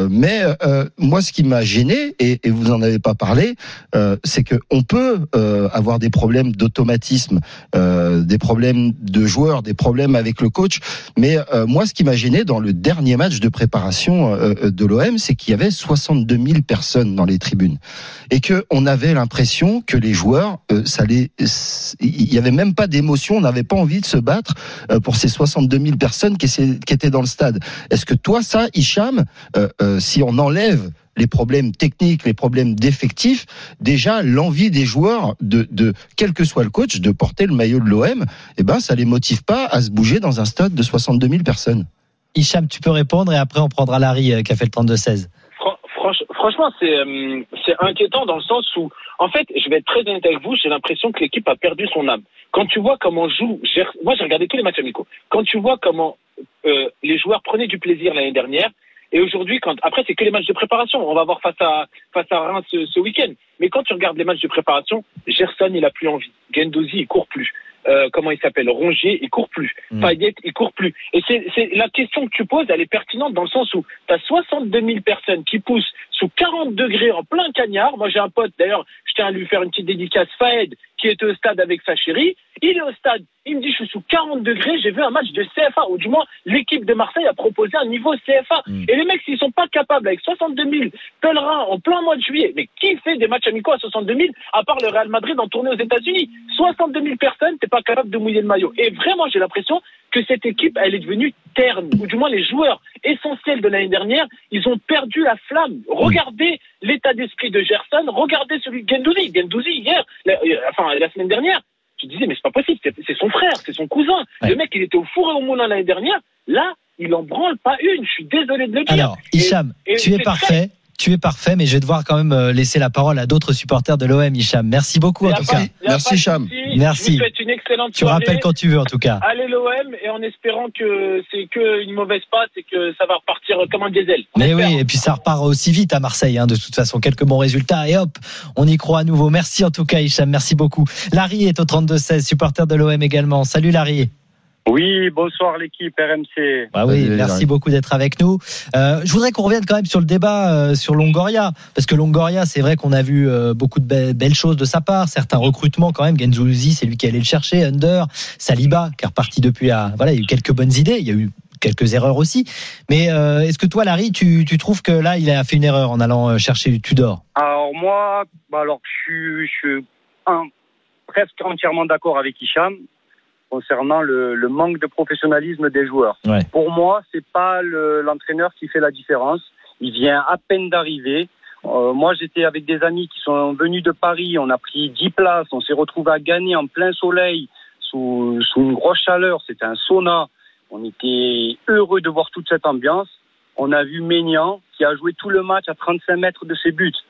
Euh, mais euh, moi, ce qui m'a gêné, et, et vous en avez pas parlé, euh, c'est que on peut euh, avoir des problèmes d'automatisme, euh, des problèmes de joueurs, des problèmes avec le coach. Mais euh, moi, ce qui m'a gêné dans le dernier match de préparation euh, de l'O M, c'est qu'il y avait soixante-deux mille personnes dans les tribunes et que on avait l'impression que les joueurs, euh, ça les, il y avait même pas d'émotion, on n'avait pas envie de se battre euh, pour ces soixante-deux mille personnes qui, qui étaient dans le stade. Est-ce que toi, ça, Hicham, euh, euh, si on enlève les problèmes techniques, les problèmes d'effectifs, déjà l'envie des joueurs de, de quel que soit le coach, de porter le maillot de l'O M, eh ben ça les motive pas à se bouger dans un stade de soixante-deux mille personnes. Hicham, tu peux répondre et après on prendra Larry euh, qui a fait le trente-deux seize. Franch, franchement, c'est, euh, c'est inquiétant dans le sens où, en fait, je vais être très honnête avec vous, j'ai l'impression que l'équipe a perdu son âme. Quand tu vois comment joue, j'ai, moi j'ai regardé tous les matchs amicaux, quand tu vois comment euh, les joueurs prenaient du plaisir l'année dernière, et aujourd'hui, quand après c'est que les matchs de préparation, on va voir face à face à Reims ce, ce week-end. Mais quand tu regardes les matchs de préparation, Gerson il a plus envie, Guendouzi il court plus, euh, comment il s'appelle, Rongier il court plus, mmh. Payet il court plus. Et c'est, c'est la question que tu poses, elle est pertinente dans le sens où tu as soixante-deux mille personnes qui poussent sous quarante degrés en plein cagnard. Moi j'ai un pote d'ailleurs, je tiens à lui faire une petite dédicace, Faed, qui était au stade avec sa chérie. Il est au stade, il me dit je suis sous quarante degrés, j'ai vu un match de C F A, ou du moins l'équipe de Marseille a proposé un niveau C F A. Mmh. Et les mecs, s'ils sont pas capables avec soixante-deux mille pèlerins en plein mois de juillet, mais qui fait des matchs amicaux à soixante-deux mille à part le Real Madrid en tournée aux États-Unis? soixante-deux mille personnes, t'es pas capable de mouiller le maillot. Et vraiment, j'ai l'impression que cette équipe, elle est devenue terne, ou du moins les joueurs essentiels de l'année dernière, ils ont perdu la flamme. Regardez l'état d'esprit de Gerson, regardez celui de Guendouzi. Guendouzi, hier, la, enfin la semaine dernière, tu disais, mais c'est pas possible, c'est, c'est son frère, c'est son cousin. Ouais. Le mec, il était au four et au moulin l'année dernière. Là, il en branle pas une. Je suis désolé de le dire. Alors, Hicham, et, et tu es parfait. Très... Tu es parfait, mais je vais devoir quand même laisser la parole à d'autres supporters de l'O M, Hicham. Merci beaucoup, en tout cas. Merci, Hicham. Merci. Je vous souhaite une excellente tu soirée. Tu rappelles quand tu veux, en tout cas. Allez, l'O M, et en espérant que c'est qu'une mauvaise passe et que ça va repartir comme un diesel. On mais espère. Oui, et puis ça repart aussi vite à Marseille, hein, de toute façon. Quelques bons résultats, et hop, on y croit à nouveau. Merci, en tout cas, Hicham. Merci beaucoup. Larry est au trente-deux seize, supporter de l'O M également. Salut, Larry. Oui, bonsoir l'équipe R M C. Bah oui, merci beaucoup d'être avec nous. Euh, je voudrais qu'on revienne quand même sur le débat euh, sur Longoria, parce que Longoria, c'est vrai qu'on a vu euh, beaucoup de be- belles choses de sa part, certains recrutements quand même. Guendouzi, c'est lui qui allait le chercher. Under, Saliba, qui est reparti depuis là. Voilà, il y a eu quelques bonnes idées, il y a eu quelques erreurs aussi. Mais euh, est-ce que toi, Larry, tu, tu trouves que là, il a fait une erreur en allant chercher Tudor? Alors moi, bah alors je suis, je suis un, presque entièrement d'accord avec Hicham concernant le, le manque de professionnalisme des joueurs. Ouais. Pour moi, c'est pas le, l'entraîneur qui fait la différence. Il vient à peine d'arriver. Euh, moi, j'étais avec des amis qui sont venus de Paris. On a pris dix places. On s'est retrouvé à gagner en plein soleil, sous, sous une grosse chaleur. C'était un sauna. On était heureux de voir toute cette ambiance. On a vu Maignan qui a joué tout le match à trente-cinq mètres de ses buts,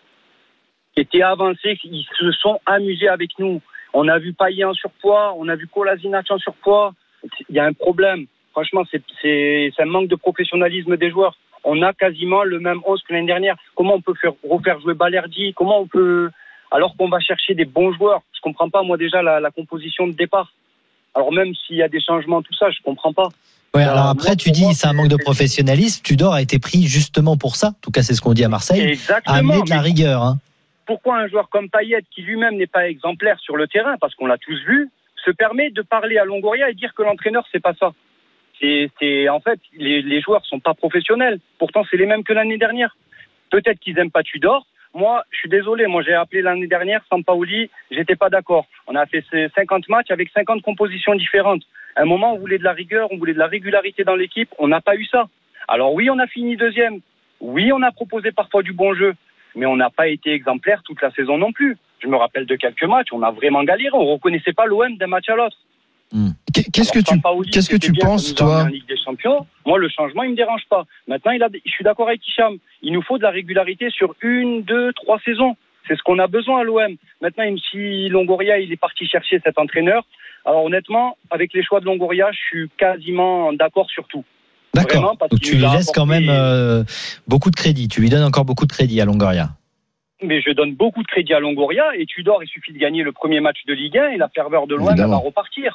qui était avancé. Ils se sont amusés avec nous. On a vu Payet en surpoids, on a vu Kolasinac en surpoids. Il y a un problème. Franchement, c'est, c'est, c'est un manque de professionnalisme des joueurs. On a quasiment le même onze que l'année dernière. Comment on peut faire, refaire jouer Balerdi? Comment on peut, alors qu'on va chercher des bons joueurs? Je comprends pas, moi, déjà, la, la composition de départ. Alors, même s'il y a des changements, tout ça, je comprends pas. Ouais, alors après, moi, tu dis, moi, c'est un manque de professionnalisme. Tudor a été pris justement pour ça. En tout cas, c'est ce qu'on dit à Marseille. Exactement. À amener de la rigueur, hein. Pourquoi un joueur comme Payet, qui lui-même n'est pas exemplaire sur le terrain, parce qu'on l'a tous vu, se permet de parler à Longoria et dire que l'entraîneur, c'est pas ça? C'est, c'est, en fait, les, les joueurs sont pas professionnels. Pourtant, c'est les mêmes que l'année dernière. Peut-être qu'ils aiment pas Tudor. Moi, je suis désolé. Moi, j'ai appelé l'année dernière Sampaoli. J'étais pas d'accord. On a fait cinquante matchs avec cinquante compositions différentes. À un moment, on voulait de la rigueur, on voulait de la régularité dans l'équipe. On n'a pas eu ça. Alors oui, on a fini deuxième. Oui, on a proposé parfois du bon jeu. Mais on n'a pas été exemplaire toute la saison non plus. Je me rappelle de quelques matchs, on a vraiment galéré. On ne reconnaissait pas l'O M d'un match à l'autre. Mmh. Qu'est-ce Alors, que tu, Paoli, qu'est-ce que tu penses, toi en Ligue des Champions. Moi, le changement, il ne me dérange pas. Maintenant, il a, je suis d'accord avec Hicham. Il nous faut de la régularité sur une, deux, trois saisons. C'est ce qu'on a besoin à l'O M. Maintenant, même si Longoria, il est parti chercher cet entraîneur. Alors honnêtement, avec les choix de Longoria, je suis quasiment d'accord sur tout. D'accord. Vraiment, donc tu lui laisses apporté... quand même euh, beaucoup de crédit. Tu lui donnes encore beaucoup de crédit à Longoria. Mais je donne beaucoup de crédit à Longoria et Tudor, il suffit de gagner le premier match de Ligue un et la ferveur de l'O M va repartir.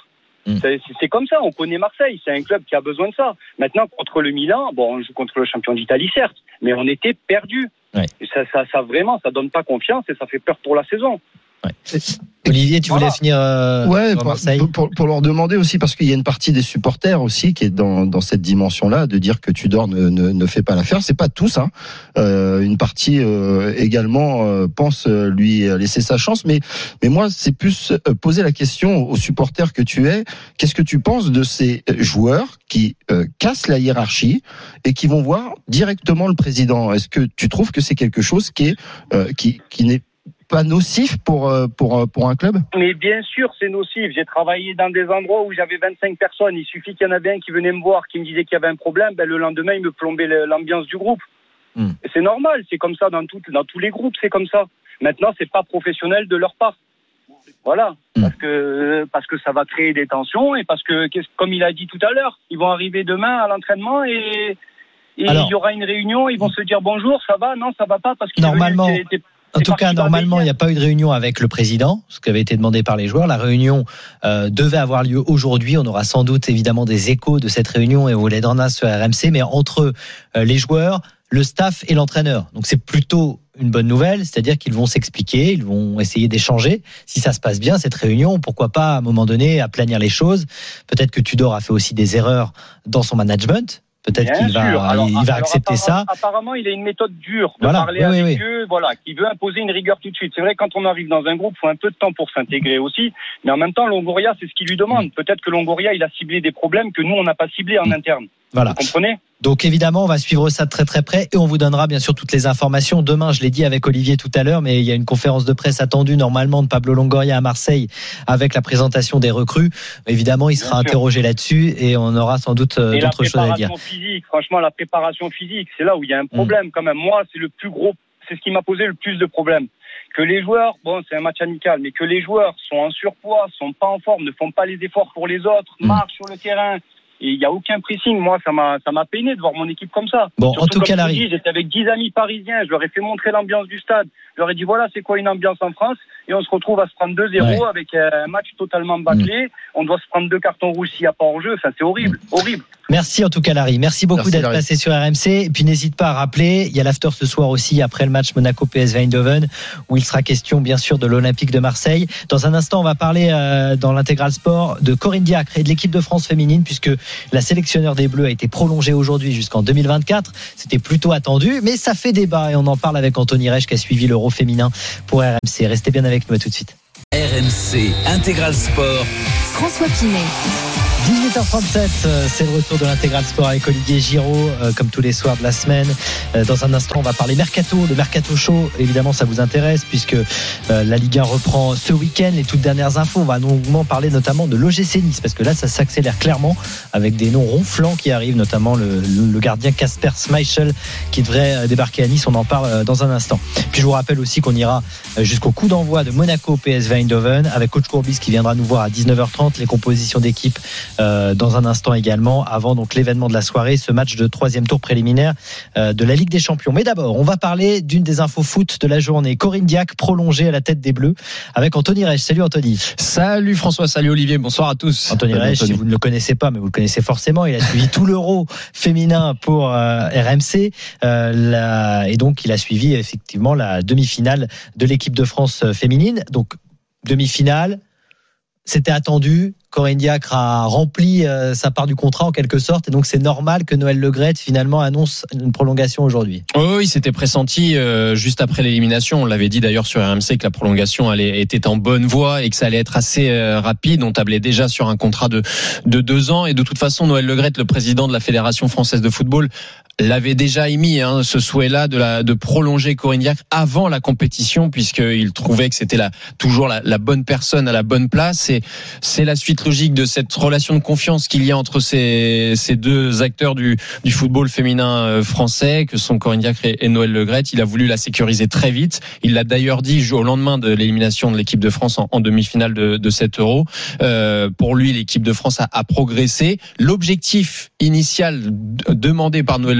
Mmh. C'est, c'est comme ça, on connaît Marseille, c'est un club qui a besoin de ça. Maintenant, contre le Milan, bon, on joue contre le champion d'Italie, certes, mais on était perdus. Ouais. Et ça, ça, ça, vraiment, ça donne pas confiance et ça fait peur pour la saison. Ouais. Olivier, tu voulais voilà. finir euh, ouais, pour, Marseille pour, pour leur demander aussi, parce qu'il y a une partie des supporters aussi qui est dans, dans cette dimension-là, de dire que Tudor ne, ne, ne fait pas l'affaire. C'est pas tous, hein. Euh, une partie euh, également euh, pense lui laisser sa chance, mais mais moi c'est plus euh, poser la question aux supporters que tu es. Qu'est-ce que tu penses de ces joueurs qui euh, cassent la hiérarchie et qui vont voir directement le président? Est-ce que tu trouves que c'est quelque chose qui est euh, qui qui n'est pas nocif pour, pour, pour un club? Mais bien sûr, c'est nocif. J'ai travaillé dans des endroits où j'avais vingt-cinq personnes. Il suffit qu'il y en avait un qui venait me voir, qui me disait qu'il y avait un problème. Ben, le lendemain, il me plombait l'ambiance du groupe. Mmh. Et c'est normal. C'est comme ça dans, tout, dans tous les groupes. C'est comme ça. Maintenant, c'est pas professionnel de leur part. Voilà. Mmh. Parce que, parce que ça va créer des tensions et parce que, comme il a dit tout à l'heure, ils vont arriver demain à l'entraînement et, et Alors, il y aura une réunion. Ils vont se dire bonjour, ça va? Non, ça va pas parce qu'il normalement. Venu, t'es, t'es, En tout cas, normalement, il n'y a pas eu de réunion avec le président, ce qui avait été demandé par les joueurs. La réunion euh, devait avoir lieu aujourd'hui. On aura sans doute évidemment des échos de cette réunion et on vous les donnera sur R M C, mais entre euh, les joueurs, le staff et l'entraîneur. Donc c'est plutôt une bonne nouvelle, c'est-à-dire qu'ils vont s'expliquer, ils vont essayer d'échanger. Si ça se passe bien, cette réunion, pourquoi pas à un moment donné aplanir les choses. Peut-être que Tudor a fait aussi des erreurs dans son management. Peut-être Bien qu'il va, alors, il va alors accepter apparemment, ça. Apparemment, il a une méthode dure de voilà, parler oui, avec oui, eux, voilà, qui veut imposer une rigueur tout de suite. C'est vrai, quand on arrive dans un groupe, il faut un peu de temps pour s'intégrer aussi. Mais en même temps, Longoria, c'est ce qu'il lui demande. Peut-être que Longoria, il a ciblé des problèmes que nous, on n'a pas ciblés en interne. Voilà. Vous comprenez ? Donc évidemment, on va suivre ça de très très près et on vous donnera bien sûr toutes les informations. Demain, je l'ai dit avec Olivier tout à l'heure, mais il y a une conférence de presse attendue normalement de Pablo Longoria à Marseille avec la présentation des recrues. Évidemment, il sera bien interrogé sûr. Là-dessus et on aura sans doute et d'autres choses à dire. Physique, franchement, la préparation physique, c'est là où il y a un problème mmh. quand même. Moi, c'est le plus gros, c'est ce qui m'a posé le plus de problèmes. Que les joueurs, bon, c'est un match amical, mais que les joueurs sont en surpoids, sont pas en forme, ne font pas les efforts pour les autres, mmh. marchent sur le terrain. Et il n'y a aucun pressing. Moi, ça m'a, ça m'a peiné de voir mon équipe comme ça. Bon, Surtout, en tout cas, comme je dis, j'étais avec dix amis parisiens. Je leur ai fait montrer l'ambiance du stade. Je leur ai dit, voilà, c'est quoi une ambiance en France. Et on se retrouve à se prendre deux zéro ouais. avec un match totalement bâclé. Mmh. On doit se prendre deux cartons rouges s'il n'y a pas hors-jeu. Enfin, c'est horrible, mmh. horrible. Merci en tout cas, Larry. Merci beaucoup Merci, d'être Larry. passé sur R M C. Et puis, n'hésite pas à rappeler, il y a l'after ce soir aussi, après le match Monaco-P S V Eindhoven, où il sera question, bien sûr, de l'Olympique de Marseille. Dans un instant, on va parler euh, dans l'intégral sport de Corinne Diacre et de l'équipe de France féminine, puisque la sélectionneur des Bleus a été prolongée aujourd'hui jusqu'en deux mille vingt-quatre. C'était plutôt attendu, mais ça fait débat et on en parle avec Anthony Reich qui a suivi l'Euro féminin pour R M C. Restez bien avec nous, à tout de suite. R M C Intégral Sport. François Pinet. dix-huit heures trente-sept, c'est le retour de l'Intégral Sport avec Olivier Giraud, comme tous les soirs de la semaine. Dans un instant, on va parler mercato, le mercato chaud. Évidemment, ça vous intéresse puisque la Ligue un reprend ce week-end. Les toutes dernières infos, on va longuement parler notamment de l'O G C Nice parce que là, ça s'accélère clairement avec des noms ronflants qui arrivent, notamment le, le gardien Kasper Schmeichel qui devrait débarquer à Nice. On en parle dans un instant. Puis je vous rappelle aussi qu'on ira jusqu'au coup d'envoi de Monaco P S V Eindhoven avec coach Courbis qui viendra nous voir à dix-neuf heures trente. Les compositions d'équipe Euh, dans un instant également, avant donc l'événement de la soirée, ce match de troisième tour préliminaire euh, de la Ligue des Champions. Mais d'abord, on va parler d'une des infos foot de la journée. Corinne Diacre prolongée à la tête des Bleus avec Anthony Reich. Salut Anthony. Salut François, salut Olivier, bonsoir à tous. Anthony Reich, si vous ne le connaissez pas, mais vous le connaissez forcément, il a suivi tout l'Euro féminin pour euh, R M C euh, la, et donc il a suivi effectivement la demi-finale de l'équipe de France féminine. Donc demi-finale, c'était attendu. Corinne Diacre a rempli euh, sa part du contrat en quelque sorte et donc c'est normal que Noël Le Graët finalement annonce une prolongation aujourd'hui. Oui, oui, c'était pressenti euh, juste après l'élimination. On l'avait dit d'ailleurs sur R M C que la prolongation allait, était en bonne voie et que ça allait être assez euh, rapide. On tablait déjà sur un contrat de, de deux ans et de toute façon Noël Le Graët, le président de la Fédération française de football, l'avait déjà émis hein, ce souhait-là de, la, de prolonger Corinne Diacre avant la compétition puisqu'il trouvait que c'était la, toujours la, la bonne personne à la bonne place et c'est la suite logique de cette relation de confiance qu'il y a entre ces, ces deux acteurs du, du football féminin français que sont Corinne Diacre et, et Noël Le Graët. Il a voulu la sécuriser très vite. Il l'a d'ailleurs dit au lendemain de l'élimination de l'équipe de France en, en demi-finale de, de cet Euro. Euh, pour lui, l'équipe de France a, a progressé. L'objectif initial demandé par Noël Le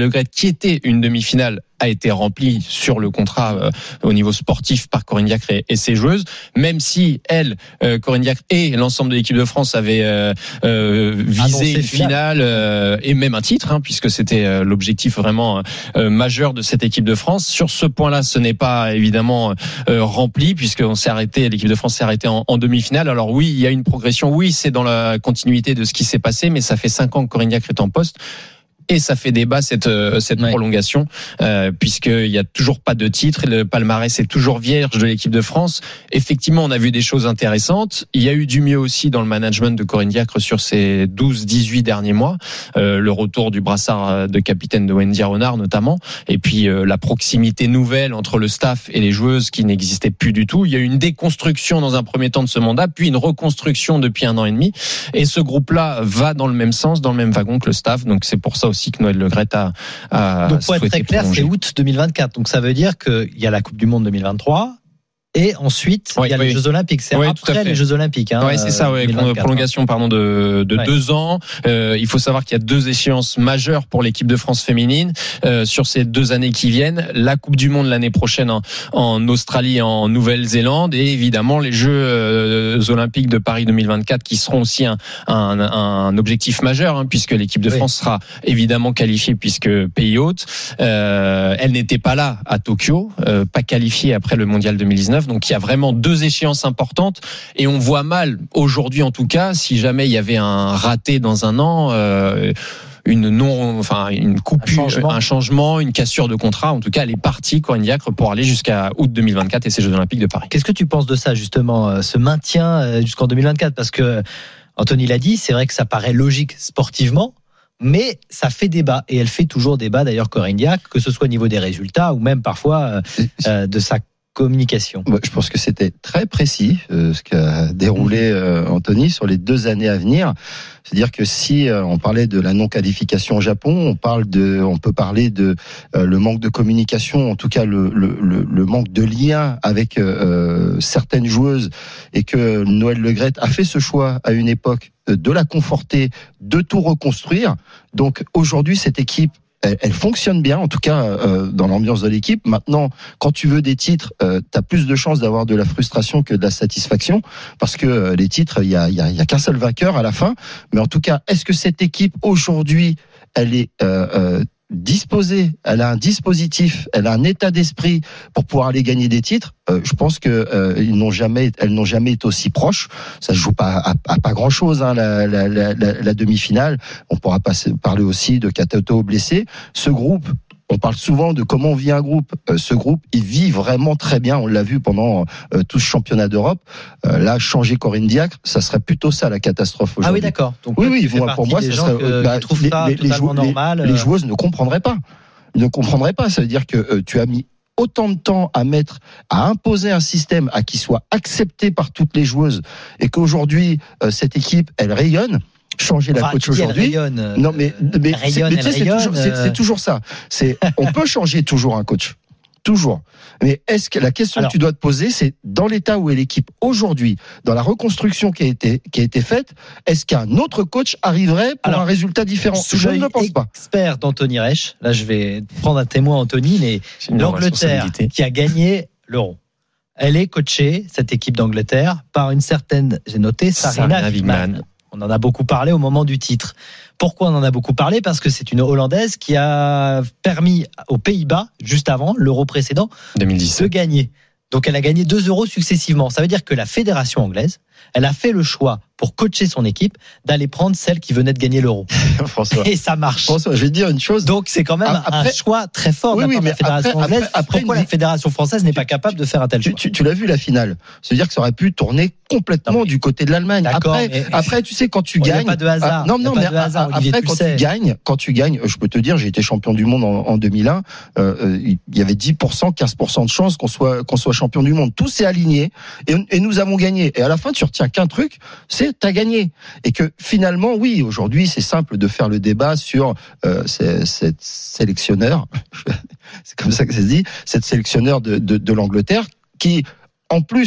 Le Gret, qui était une demi-finale, a été remplie sur le contrat euh, au niveau sportif par Corinne Diacre et, et ses joueuses, même si elle, euh, Corinne Diacre et l'ensemble de l'équipe de France avaient euh, euh, visé une finale euh, et même un titre, hein, puisque c'était euh, l'objectif vraiment euh, majeur de cette équipe de France. Sur ce point-là, ce n'est pas évidemment euh, rempli, puisqu'on s'est arrêté, l'équipe de France s'est arrêtée en, en demi-finale. Alors oui, il y a une progression, oui, c'est dans la continuité de ce qui s'est passé, mais ça fait cinq ans que Corinne Diacre est en poste. Et ça fait débat cette cette ouais. prolongation, euh, puisqu'il y a toujours pas de titre, le palmarès est toujours vierge de l'équipe de France. Effectivement, on a vu des choses intéressantes. Il y a eu du mieux aussi dans le management de Corinne Diacre sur ces douze dix-huit derniers mois. Euh, le retour du brassard de capitaine de Wendy Renard notamment, et puis euh, la proximité nouvelle entre le staff et les joueuses qui n'existait plus du tout. Il y a eu une déconstruction dans un premier temps de ce mandat, puis une reconstruction depuis un an et demi. Et ce groupe-là va dans le même sens, dans le même wagon que le staff. Donc c'est pour ça aussi que Noël Le Graët a, a donc pour être très clair, prolonger. C'est août deux mille vingt-quatre. Donc ça veut dire qu'il y a la Coupe du Monde deux mille vingt-trois. Et ensuite, oui, il y a oui. les Jeux Olympiques. C'est oui, après les Jeux Olympiques. Hein, oui, c'est ça. Ouais, prolongation, pardon, de, de ouais. deux ans. Euh, il faut savoir qu'il y a deux échéances majeures pour l'équipe de France féminine euh, sur ces deux années qui viennent. La Coupe du Monde l'année prochaine en, en Australie et en Nouvelle-Zélande, et évidemment les Jeux euh, Olympiques de Paris deux mille vingt-quatre qui seront aussi un, un, un objectif majeur, hein, puisque l'équipe de oui. France sera évidemment qualifiée puisque pays hôte. Euh, elle n'était pas là à Tokyo, euh, pas qualifiée après le Mondial deux mille dix-neuf. Donc il y a vraiment deux échéances importantes, et on voit mal aujourd'hui en tout cas si jamais il y avait un raté dans un an, euh, une non, enfin une coupure, un changement. un changement, une cassure de contrat. En tout cas, elle est partie, Corinne Diacre, pour aller jusqu'à août deux mille vingt-quatre et ces Jeux Olympiques de Paris. Qu'est-ce que tu penses de ça justement, ce maintien jusqu'en deux mille vingt-quatre? Parce que Anthony l'a dit, c'est vrai que ça paraît logique sportivement, mais ça fait débat, et elle fait toujours débat d'ailleurs, Corinne Diacre, que ce soit au niveau des résultats ou même parfois euh, de sa communication. Je pense que c'était très précis euh, ce qu'a déroulé euh, Anthony sur les deux années à venir. C'est-à-dire que si euh, on parlait de la non-qualification au Japon, on parle de, on peut parler de euh, le manque de communication, en tout cas le, le, le, le manque de lien avec euh, certaines joueuses, et que Noël Le Graët a fait ce choix à une époque de la conforter, de tout reconstruire. Donc aujourd'hui, cette équipe, Elle, elle fonctionne bien, en tout cas euh, dans l'ambiance de l'équipe. Maintenant, quand tu veux des titres, euh, t'as plus de chances d'avoir de la frustration que de la satisfaction, parce que euh, les titres, il y a, y a, y a qu'un seul vainqueur à la fin. Mais en tout cas, est-ce que cette équipe aujourd'hui, elle est euh, euh, disposée, elle a un dispositif, elle a un état d'esprit pour pouvoir aller gagner des titres? Euh, je pense que euh, ils n'ont jamais, elles n'ont jamais été aussi proches. Ça se joue pas à, à pas grand chose, hein, la, la, la, la, la demi-finale. On pourra passer, parler aussi de Katoto blessé. Ce groupe, on parle souvent de comment on vit un groupe. Euh, ce groupe, il vit vraiment très bien. On l'a vu pendant euh, tout ce championnat d'Europe. Euh, là, changer Corinne Diacre, ça serait plutôt ça la catastrophe aujourd'hui. Ah oui, d'accord. Donc, oui, oui. Moi, pour moi, ça serait. Que, bah, les, ça les, les, jou- normal, les, les joueuses ne comprendraient pas. Ne comprendraient pas. Ça veut dire que euh, tu as mis autant de temps à mettre, à imposer un système à qui soit accepté par toutes les joueuses, et qu'aujourd'hui euh, cette équipe, elle rayonne. Changer enfin, la coach aujourd'hui. Rayonne, non mais mais, rayonne, c'est, mais tu sais, c'est, toujours, c'est, c'est toujours ça. C'est on peut changer toujours un coach. Toujours. Mais est-ce que la question Alors, que tu dois te poser, c'est dans l'état où est l'équipe aujourd'hui, dans la reconstruction qui a été qui a été faite, est-ce qu'un autre coach arriverait pour Alors, un résultat différent? Je ne le pense pas. Expert d'Anthony Reich. Là, je vais prendre un témoin, Anthony, mais l'Angleterre qui a gagné l'Euro. Elle est coachée, cette équipe d'Angleterre, par une certaine, j'ai noté, Sarina Wiegman. On en a beaucoup parlé au moment du titre. Pourquoi on en a beaucoup parlé? Parce que c'est une Hollandaise qui a permis aux Pays-Bas, juste avant l'Euro précédent, deux mille dix-sept de gagner. Donc elle a gagné deux euros successivement. Ça veut dire que la fédération anglaise, elle a fait le choix pour coacher son équipe d'aller prendre celle qui venait de gagner l'Euro. François. Et ça marche. François, je vais te dire une chose. Donc c'est quand même après, un choix très fort de oui, la part oui, de la fédération après, anglaise. Après, après, Pourquoi une... la fédération française n'est pas capable de faire un tel tu, choix? tu, tu l'as vu la finale. C'est-à-dire que ça aurait pu tourner complètement non, du côté de l'Allemagne. Après, mais... après, tu sais, quand tu bon, gagnes. Il n'y a pas de hasard. Ah, non, non, mais hasard, après, quand tu gagnes, quand tu gagnes, je peux te dire, j'ai été champion du monde en, en deux mille un. Euh, il y avait dix pour cent, quinze pour cent de chances qu'on soit, qu'on soit champion du monde. Tout s'est aligné et, et nous avons gagné. Et à la fin, tu retiens qu'un truc, c'est t'as gagné. Et que finalement, oui, aujourd'hui, c'est simple de faire le débat sur euh, cette sélectionneur. C'est comme ça que ça se dit, cette sélectionneur de, de, de l'Angleterre qui, en plus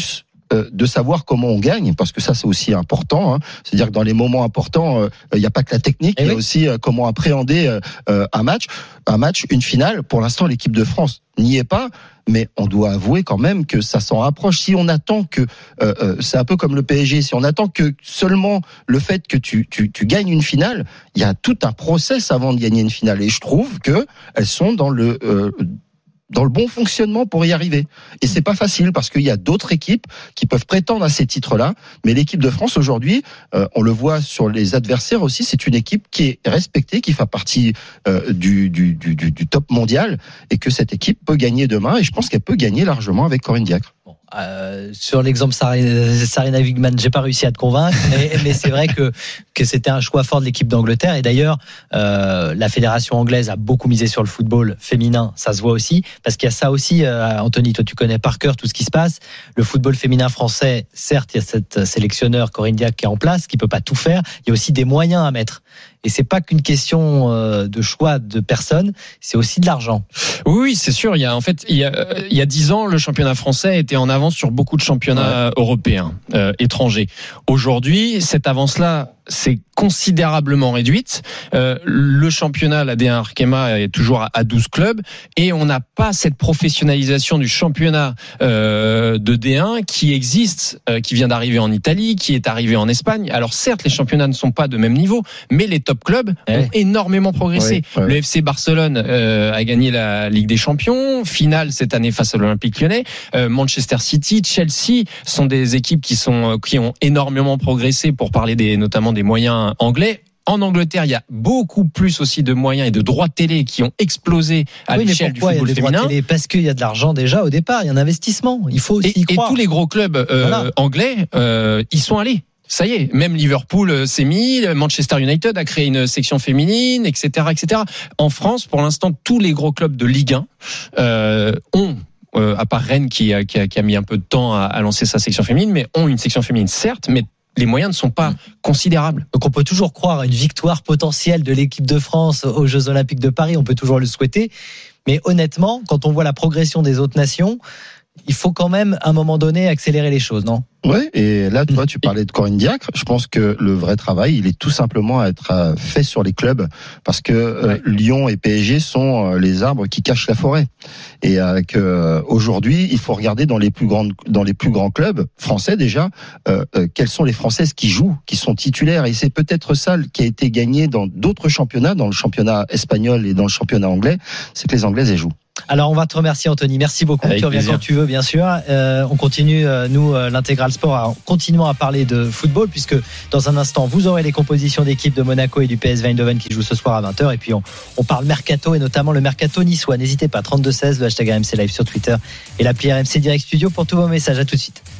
euh, de savoir comment on gagne, parce que ça c'est aussi important. Hein. C'est-à-dire que dans les moments importants, il euh, n'y a pas que la technique, il y a oui. aussi euh, comment appréhender euh, un match, un match, une finale. Pour l'instant, l'équipe de France n'y est pas. Mais on doit avouer quand même que ça s'en rapproche. Si on attend que, euh, euh, c'est un peu comme le P S G, si on attend que seulement le fait que tu, tu, tu gagnes une finale, il y a tout un process avant de gagner une finale. Et je trouve que elles sont dans le euh, dans le bon fonctionnement pour y arriver. Et c'est pas facile parce qu'il y a d'autres équipes qui peuvent prétendre à ces titres-là. Mais l'équipe de France aujourd'hui, euh, on le voit sur les adversaires aussi, c'est une équipe qui est respectée, qui fait partie euh, du, du, du, du top mondial et que cette équipe peut gagner demain. Et je pense qu'elle peut gagner largement avec Corinne Diacre. Bon, euh, sur l'exemple Sarina Wiegman, j'ai pas réussi à te convaincre, mais, mais c'est vrai que que c'était un choix fort de l'équipe d'Angleterre. Et d'ailleurs, euh, la fédération anglaise a beaucoup misé sur le football féminin. Ça se voit aussi, parce qu'il y a ça aussi. Euh, Anthony, toi, tu connais par cœur tout ce qui se passe. Le football féminin français, certes, il y a cette sélectionneur Corinne Diacre qui est en place, qui peut pas tout faire. Il y a aussi des moyens à mettre. Et c'est pas qu'une question de choix de personnes, c'est aussi de l'argent. Oui, oui, c'est sûr. Il y a en fait, il y a il y a dix ans, le championnat français était en avance sur beaucoup de championnats ouais. européens, euh, étrangers. Aujourd'hui, cette avance-là s'est considérablement réduite. Euh, le championnat, la D un Arkema, est toujours à douze clubs et on n'a pas cette professionnalisation du championnat euh, de D un qui existe, euh, qui vient d'arriver en Italie, qui est arrivé en Espagne. Alors certes, les championnats ne sont pas de même niveau, mais les top clubs ouais. ont énormément progressé. Ouais, ouais. Le F C Barcelone euh, a gagné la Ligue des Champions, finale cette année face à l'Olympique Lyonnais. Euh, Manchester City, Chelsea sont des équipes qui sont qui ont énormément progressé, pour parler des notamment des moyens anglais. En Angleterre, il y a beaucoup plus aussi de moyens et de droits télé qui ont explosé à oui, l'échelle du football féminin. Télé, parce qu'il y a de l'argent déjà au départ, il y a un investissement. Il faut aussi et, y croire. Et tous les gros clubs euh, voilà. anglais, euh, y sont allés. Ça y est, même Liverpool s'est mis, Manchester United a créé une section féminine, et cetera, et cetera. En France, pour l'instant, tous les gros clubs de Ligue un euh, ont, euh, à part Rennes qui a, qui, a, qui a mis un peu de temps à, à lancer sa section féminine, mais ont une section féminine, certes, mais les moyens ne sont pas mmh. considérables. Donc on peut toujours croire à une victoire potentielle de l'équipe de France aux Jeux Olympiques de Paris, on peut toujours le souhaiter. Mais honnêtement, quand on voit la progression des autres nations, il faut quand même, à un moment donné, accélérer les choses, non ? Ouais, et là, toi, tu parlais de Corinne Diacre. Je pense que le vrai travail, il est tout simplement à être fait sur les clubs, parce que euh, ouais. Lyon et P S G sont les arbres qui cachent la forêt. Et euh, que aujourd'hui, il faut regarder dans les plus grandes, dans les plus grands clubs français déjà, euh, euh, quelles sont les Françaises qui jouent, qui sont titulaires. Et c'est peut-être ça qui a été gagné dans d'autres championnats, dans le championnat espagnol et dans le championnat anglais, c'est que les Anglaises elles jouent. Alors on va te remercier Anthony, merci beaucoup. Avec tu reviens plaisir. Quand tu veux bien sûr. Euh, on continue euh, nous euh, l'intégral sport en continuant à parler de football, puisque dans un instant vous aurez les compositions d'équipe de Monaco et du P S V Eindhoven qui jouent ce soir à vingt heures, et puis on, on parle mercato et notamment le mercato niçois. N'hésitez pas, trente-deux seize, le hashtag R M C Live sur Twitter et l'appli R M C Direct Studio pour tous vos messages. À tout de suite.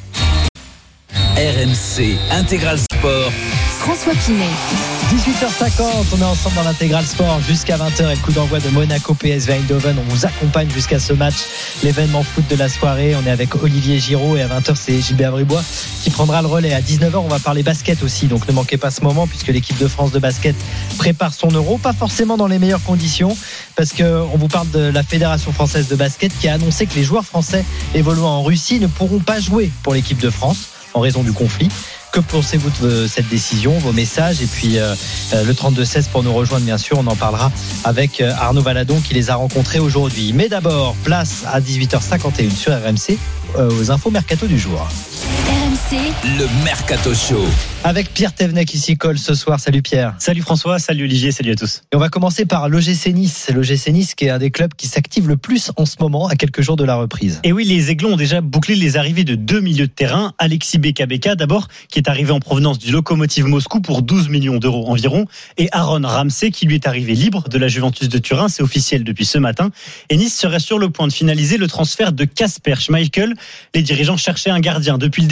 R M C Intégral Sport. François Pinet. dix-huit heures cinquante, on est ensemble dans l'intégral sport jusqu'à vingt heures et le coup d'envoi de Monaco P S V Eindhoven. On vous accompagne jusqu'à ce match, l'événement foot de la soirée. On est avec Olivier Giraud et à vingt heures c'est Gilbert Bribois qui prendra le relais. À dix-neuf heures on va parler basket aussi, donc ne manquez pas ce moment puisque l'équipe de France de basket prépare son Euro, pas forcément dans les meilleures conditions, parce qu'on vous parle de la Fédération française de basket qui a annoncé que les joueurs français évoluant en Russie ne pourront pas jouer pour l'équipe de France en raison du conflit. Que pensez-vous de cette décision, vos messages, et puis euh, le trente-deux seize pour nous rejoindre bien sûr, on en parlera avec Arnaud Valadon qui les a rencontrés aujourd'hui. Mais d'abord, place à dix-huit heures cinquante et une sur R M C euh, aux infos mercato du jour. R M C, le Mercato Show. Avec Pierre Thévenet qui s'y colle ce soir. Salut Pierre. Salut François, salut Olivier, salut à tous. Et on va commencer par l'O G C Nice. L'O G C Nice qui est un des clubs qui s'active le plus en ce moment à quelques jours de la reprise. Et oui, les Aiglons ont déjà bouclé les arrivées de deux milieux de terrain. Alexis Beka-Beka d'abord, qui est arrivé en provenance du Lokomotiv Moscou pour douze millions d'euros environ. Et Aaron Ramsey qui lui est arrivé libre de la Juventus de Turin. C'est officiel depuis ce matin. Et Nice serait sur le point de finaliser le transfert de Kasper Schmeichel. Les dirigeants cherchaient un gardien depuis le départ de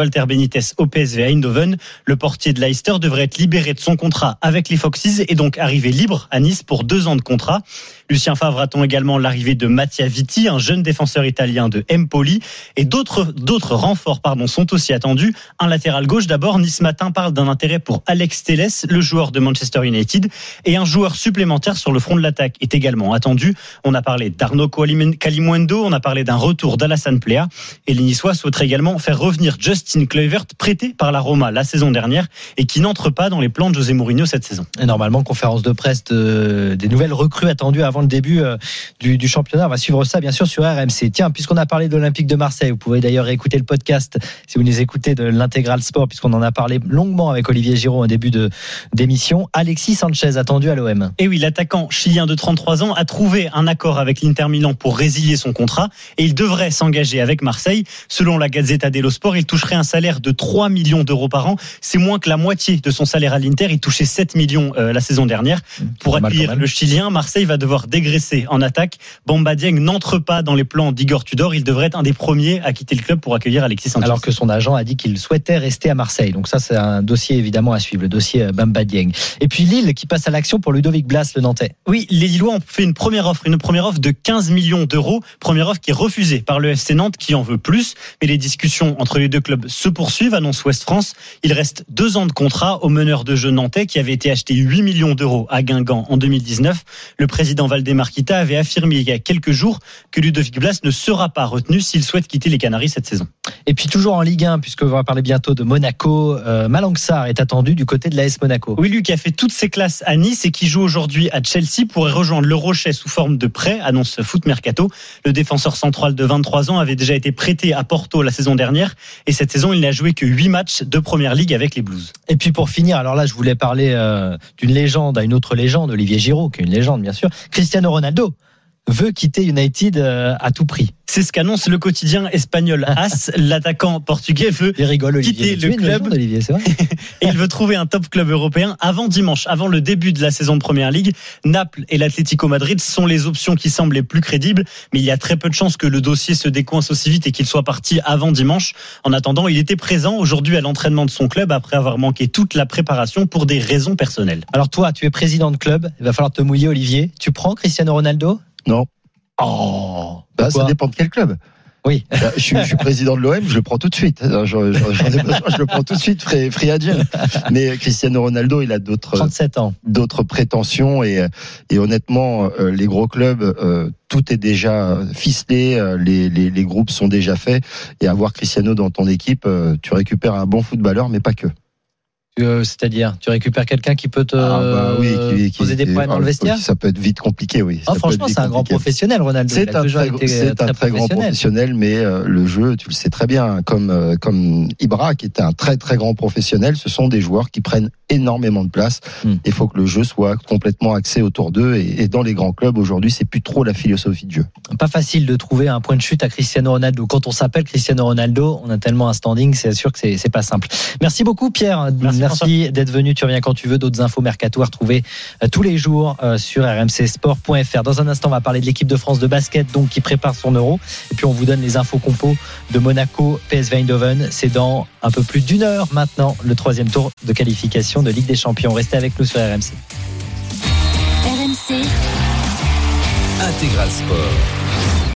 Walter Benitez au P S V Eindhoven. Le portier de Leicester devrait être libéré de son contrat avec les Foxes et donc arriver libre à Nice pour deux ans de contrat. Lucien Favre attend également l'arrivée de Mattia Vitti, un jeune défenseur italien de Empoli, et d'autres, d'autres renforts pardon, sont aussi attendus. Un latéral gauche d'abord, Nice Matin parle d'un intérêt pour Alex Telles, le joueur de Manchester United, et un joueur supplémentaire sur le front de l'attaque est également attendu. On a parlé d'Arnaud Kalimuendo, on a parlé d'un retour d'Alassane Plea, et les Niçois souhaiteraient également faire revenir Justin Kluivert, prêté par la Roma la saison dernière, et qui n'entre pas dans les plans de José Mourinho cette saison. Et normalement, conférence de presse de, des nouvelles recrues attendues avant le début euh, du, du championnat. On va suivre ça bien sûr sur R M C. Tiens, puisqu'on a parlé de l'Olympique de Marseille, vous pouvez d'ailleurs écouter le podcast si vous nous écoutez de l'Intégral Sport, puisqu'on en a parlé longuement avec Olivier Giroud au début de d'émission. Alexis Sanchez attendu à l'O M. Et oui, l'attaquant chilien de trente-trois ans a trouvé un accord avec l'Inter Milan pour résilier son contrat et il devrait s'engager avec Marseille. Selon la Gazzetta dello Sport, il toucherait un salaire de trois millions d'euros par an. C'est moins que la moitié de son salaire à l'Inter. Il touchait sept millions euh, la saison dernière. Pour accueillir le Chilien, Marseille va devoir dégraisser en attaque. Bamba Dieng n'entre pas dans les plans d'Igor Tudor. Il devrait être un des premiers à quitter le club pour accueillir Alexis Sanchez. Alors que son agent a dit qu'il souhaitait rester à Marseille. Donc ça, c'est un dossier évidemment à suivre, le dossier Bamba Dieng. Et puis Lille qui passe à l'action pour Ludovic Blas, le Nantais. Oui, les Lillois ont fait une première offre, une première offre de quinze millions d'euros. Première offre qui est refusée par le F C Nantes qui en veut plus. Mais les discussions entre les deux clubs se poursuivent, annonce Ouest France. Il reste deux ans de contrat au meneur de jeu nantais qui avait été acheté huit millions d'euros à Guingamp en deux mille dix-neuf. Le président Valdemar Kita avait affirmé il y a quelques jours que Ludovic Blas ne sera pas retenu s'il souhaite quitter les Canaries cette saison. Et puis toujours en Ligue un, puisque on va parler bientôt de Monaco, euh, Malang Sarr est attendu du côté de l'A S Monaco. Oui, lui qui a fait toutes ses classes à Nice et qui joue aujourd'hui à Chelsea pourrait rejoindre le Rocher sous forme de prêt, annonce Foot Mercato. Le défenseur central de vingt-trois ans avait déjà été prêté à Porto la saison dernière et cette saison il n'a joué que huit matchs de Première Ligue avec les Blues. Et puis pour finir, alors là je voulais parler euh, d'une légende à une autre légende, Olivier Giroud, qui est une légende bien sûr. Cristiano Ronaldo veut quitter United à tout prix. C'est ce qu'annonce le quotidien espagnol AS. L'attaquant portugais veut rigole, quitter Olivier. le club légende, Olivier, c'est vrai. Et il veut trouver un top club européen avant dimanche, avant le début de la saison de Première Ligue. Naples et l'Atlético Madrid sont les options qui semblent les plus crédibles, mais il y a très peu de chances que le dossier se décoince aussi vite et qu'il soit parti avant dimanche. En attendant, il était présent aujourd'hui à l'entraînement de son club après avoir manqué toute la préparation pour des raisons personnelles. Alors toi, tu es président de club, il va falloir te mouiller, Olivier. Tu prends Cristiano Ronaldo ? Non. Oh, bah, ça dépend de quel club. Oui. Bah, je, suis, je suis président de l'O M, je le prends tout de suite. J'en, j'en ai besoin, je le prends tout de suite, free, free agent. Mais Cristiano Ronaldo, il a d'autres, trente-sept ans. D'autres prétentions et, et honnêtement, euh, les gros clubs, euh, tout est déjà ficelé, euh, les, les, les groupes sont déjà faits. Et avoir Cristiano dans ton équipe, euh, tu récupères un bon footballeur, mais pas que. Euh, c'est-à-dire, tu récupères quelqu'un qui peut te ah bah oui, qui, qui, poser des problèmes dans le vestiaire. Ça peut être vite compliqué, oui. Oh, franchement, c'est un grand professionnel, Ronaldo. C'est un très, c'est très, un très grand professionnel, mais euh, le jeu, tu le sais très bien, comme euh, comme Ibra, qui était un très très grand professionnel, ce sont des joueurs qui prennent énormément de place. Il hmm. faut que le jeu soit complètement axé autour d'eux, et, et dans les grands clubs aujourd'hui, c'est plus trop la philosophie de jeu. Pas facile de trouver un point de chute à Cristiano Ronaldo. Quand on s'appelle Cristiano Ronaldo, on a tellement un standing, c'est sûr que c'est, c'est pas simple. Merci beaucoup, Pierre. Merci. Merci d'être venu, tu reviens quand tu veux. D'autres infos mercato à retrouver euh, tous les jours euh, sur r m c sport point f r. Dans un instant, on va parler de l'équipe de France de basket, donc qui prépare son Euro. Et puis on vous donne les infos compos de Monaco, P S V Eindhoven. C'est dans un peu plus d'une heure maintenant, le troisième tour de qualification de Ligue des Champions. Restez avec nous sur R M C. R M C Intégral Sport.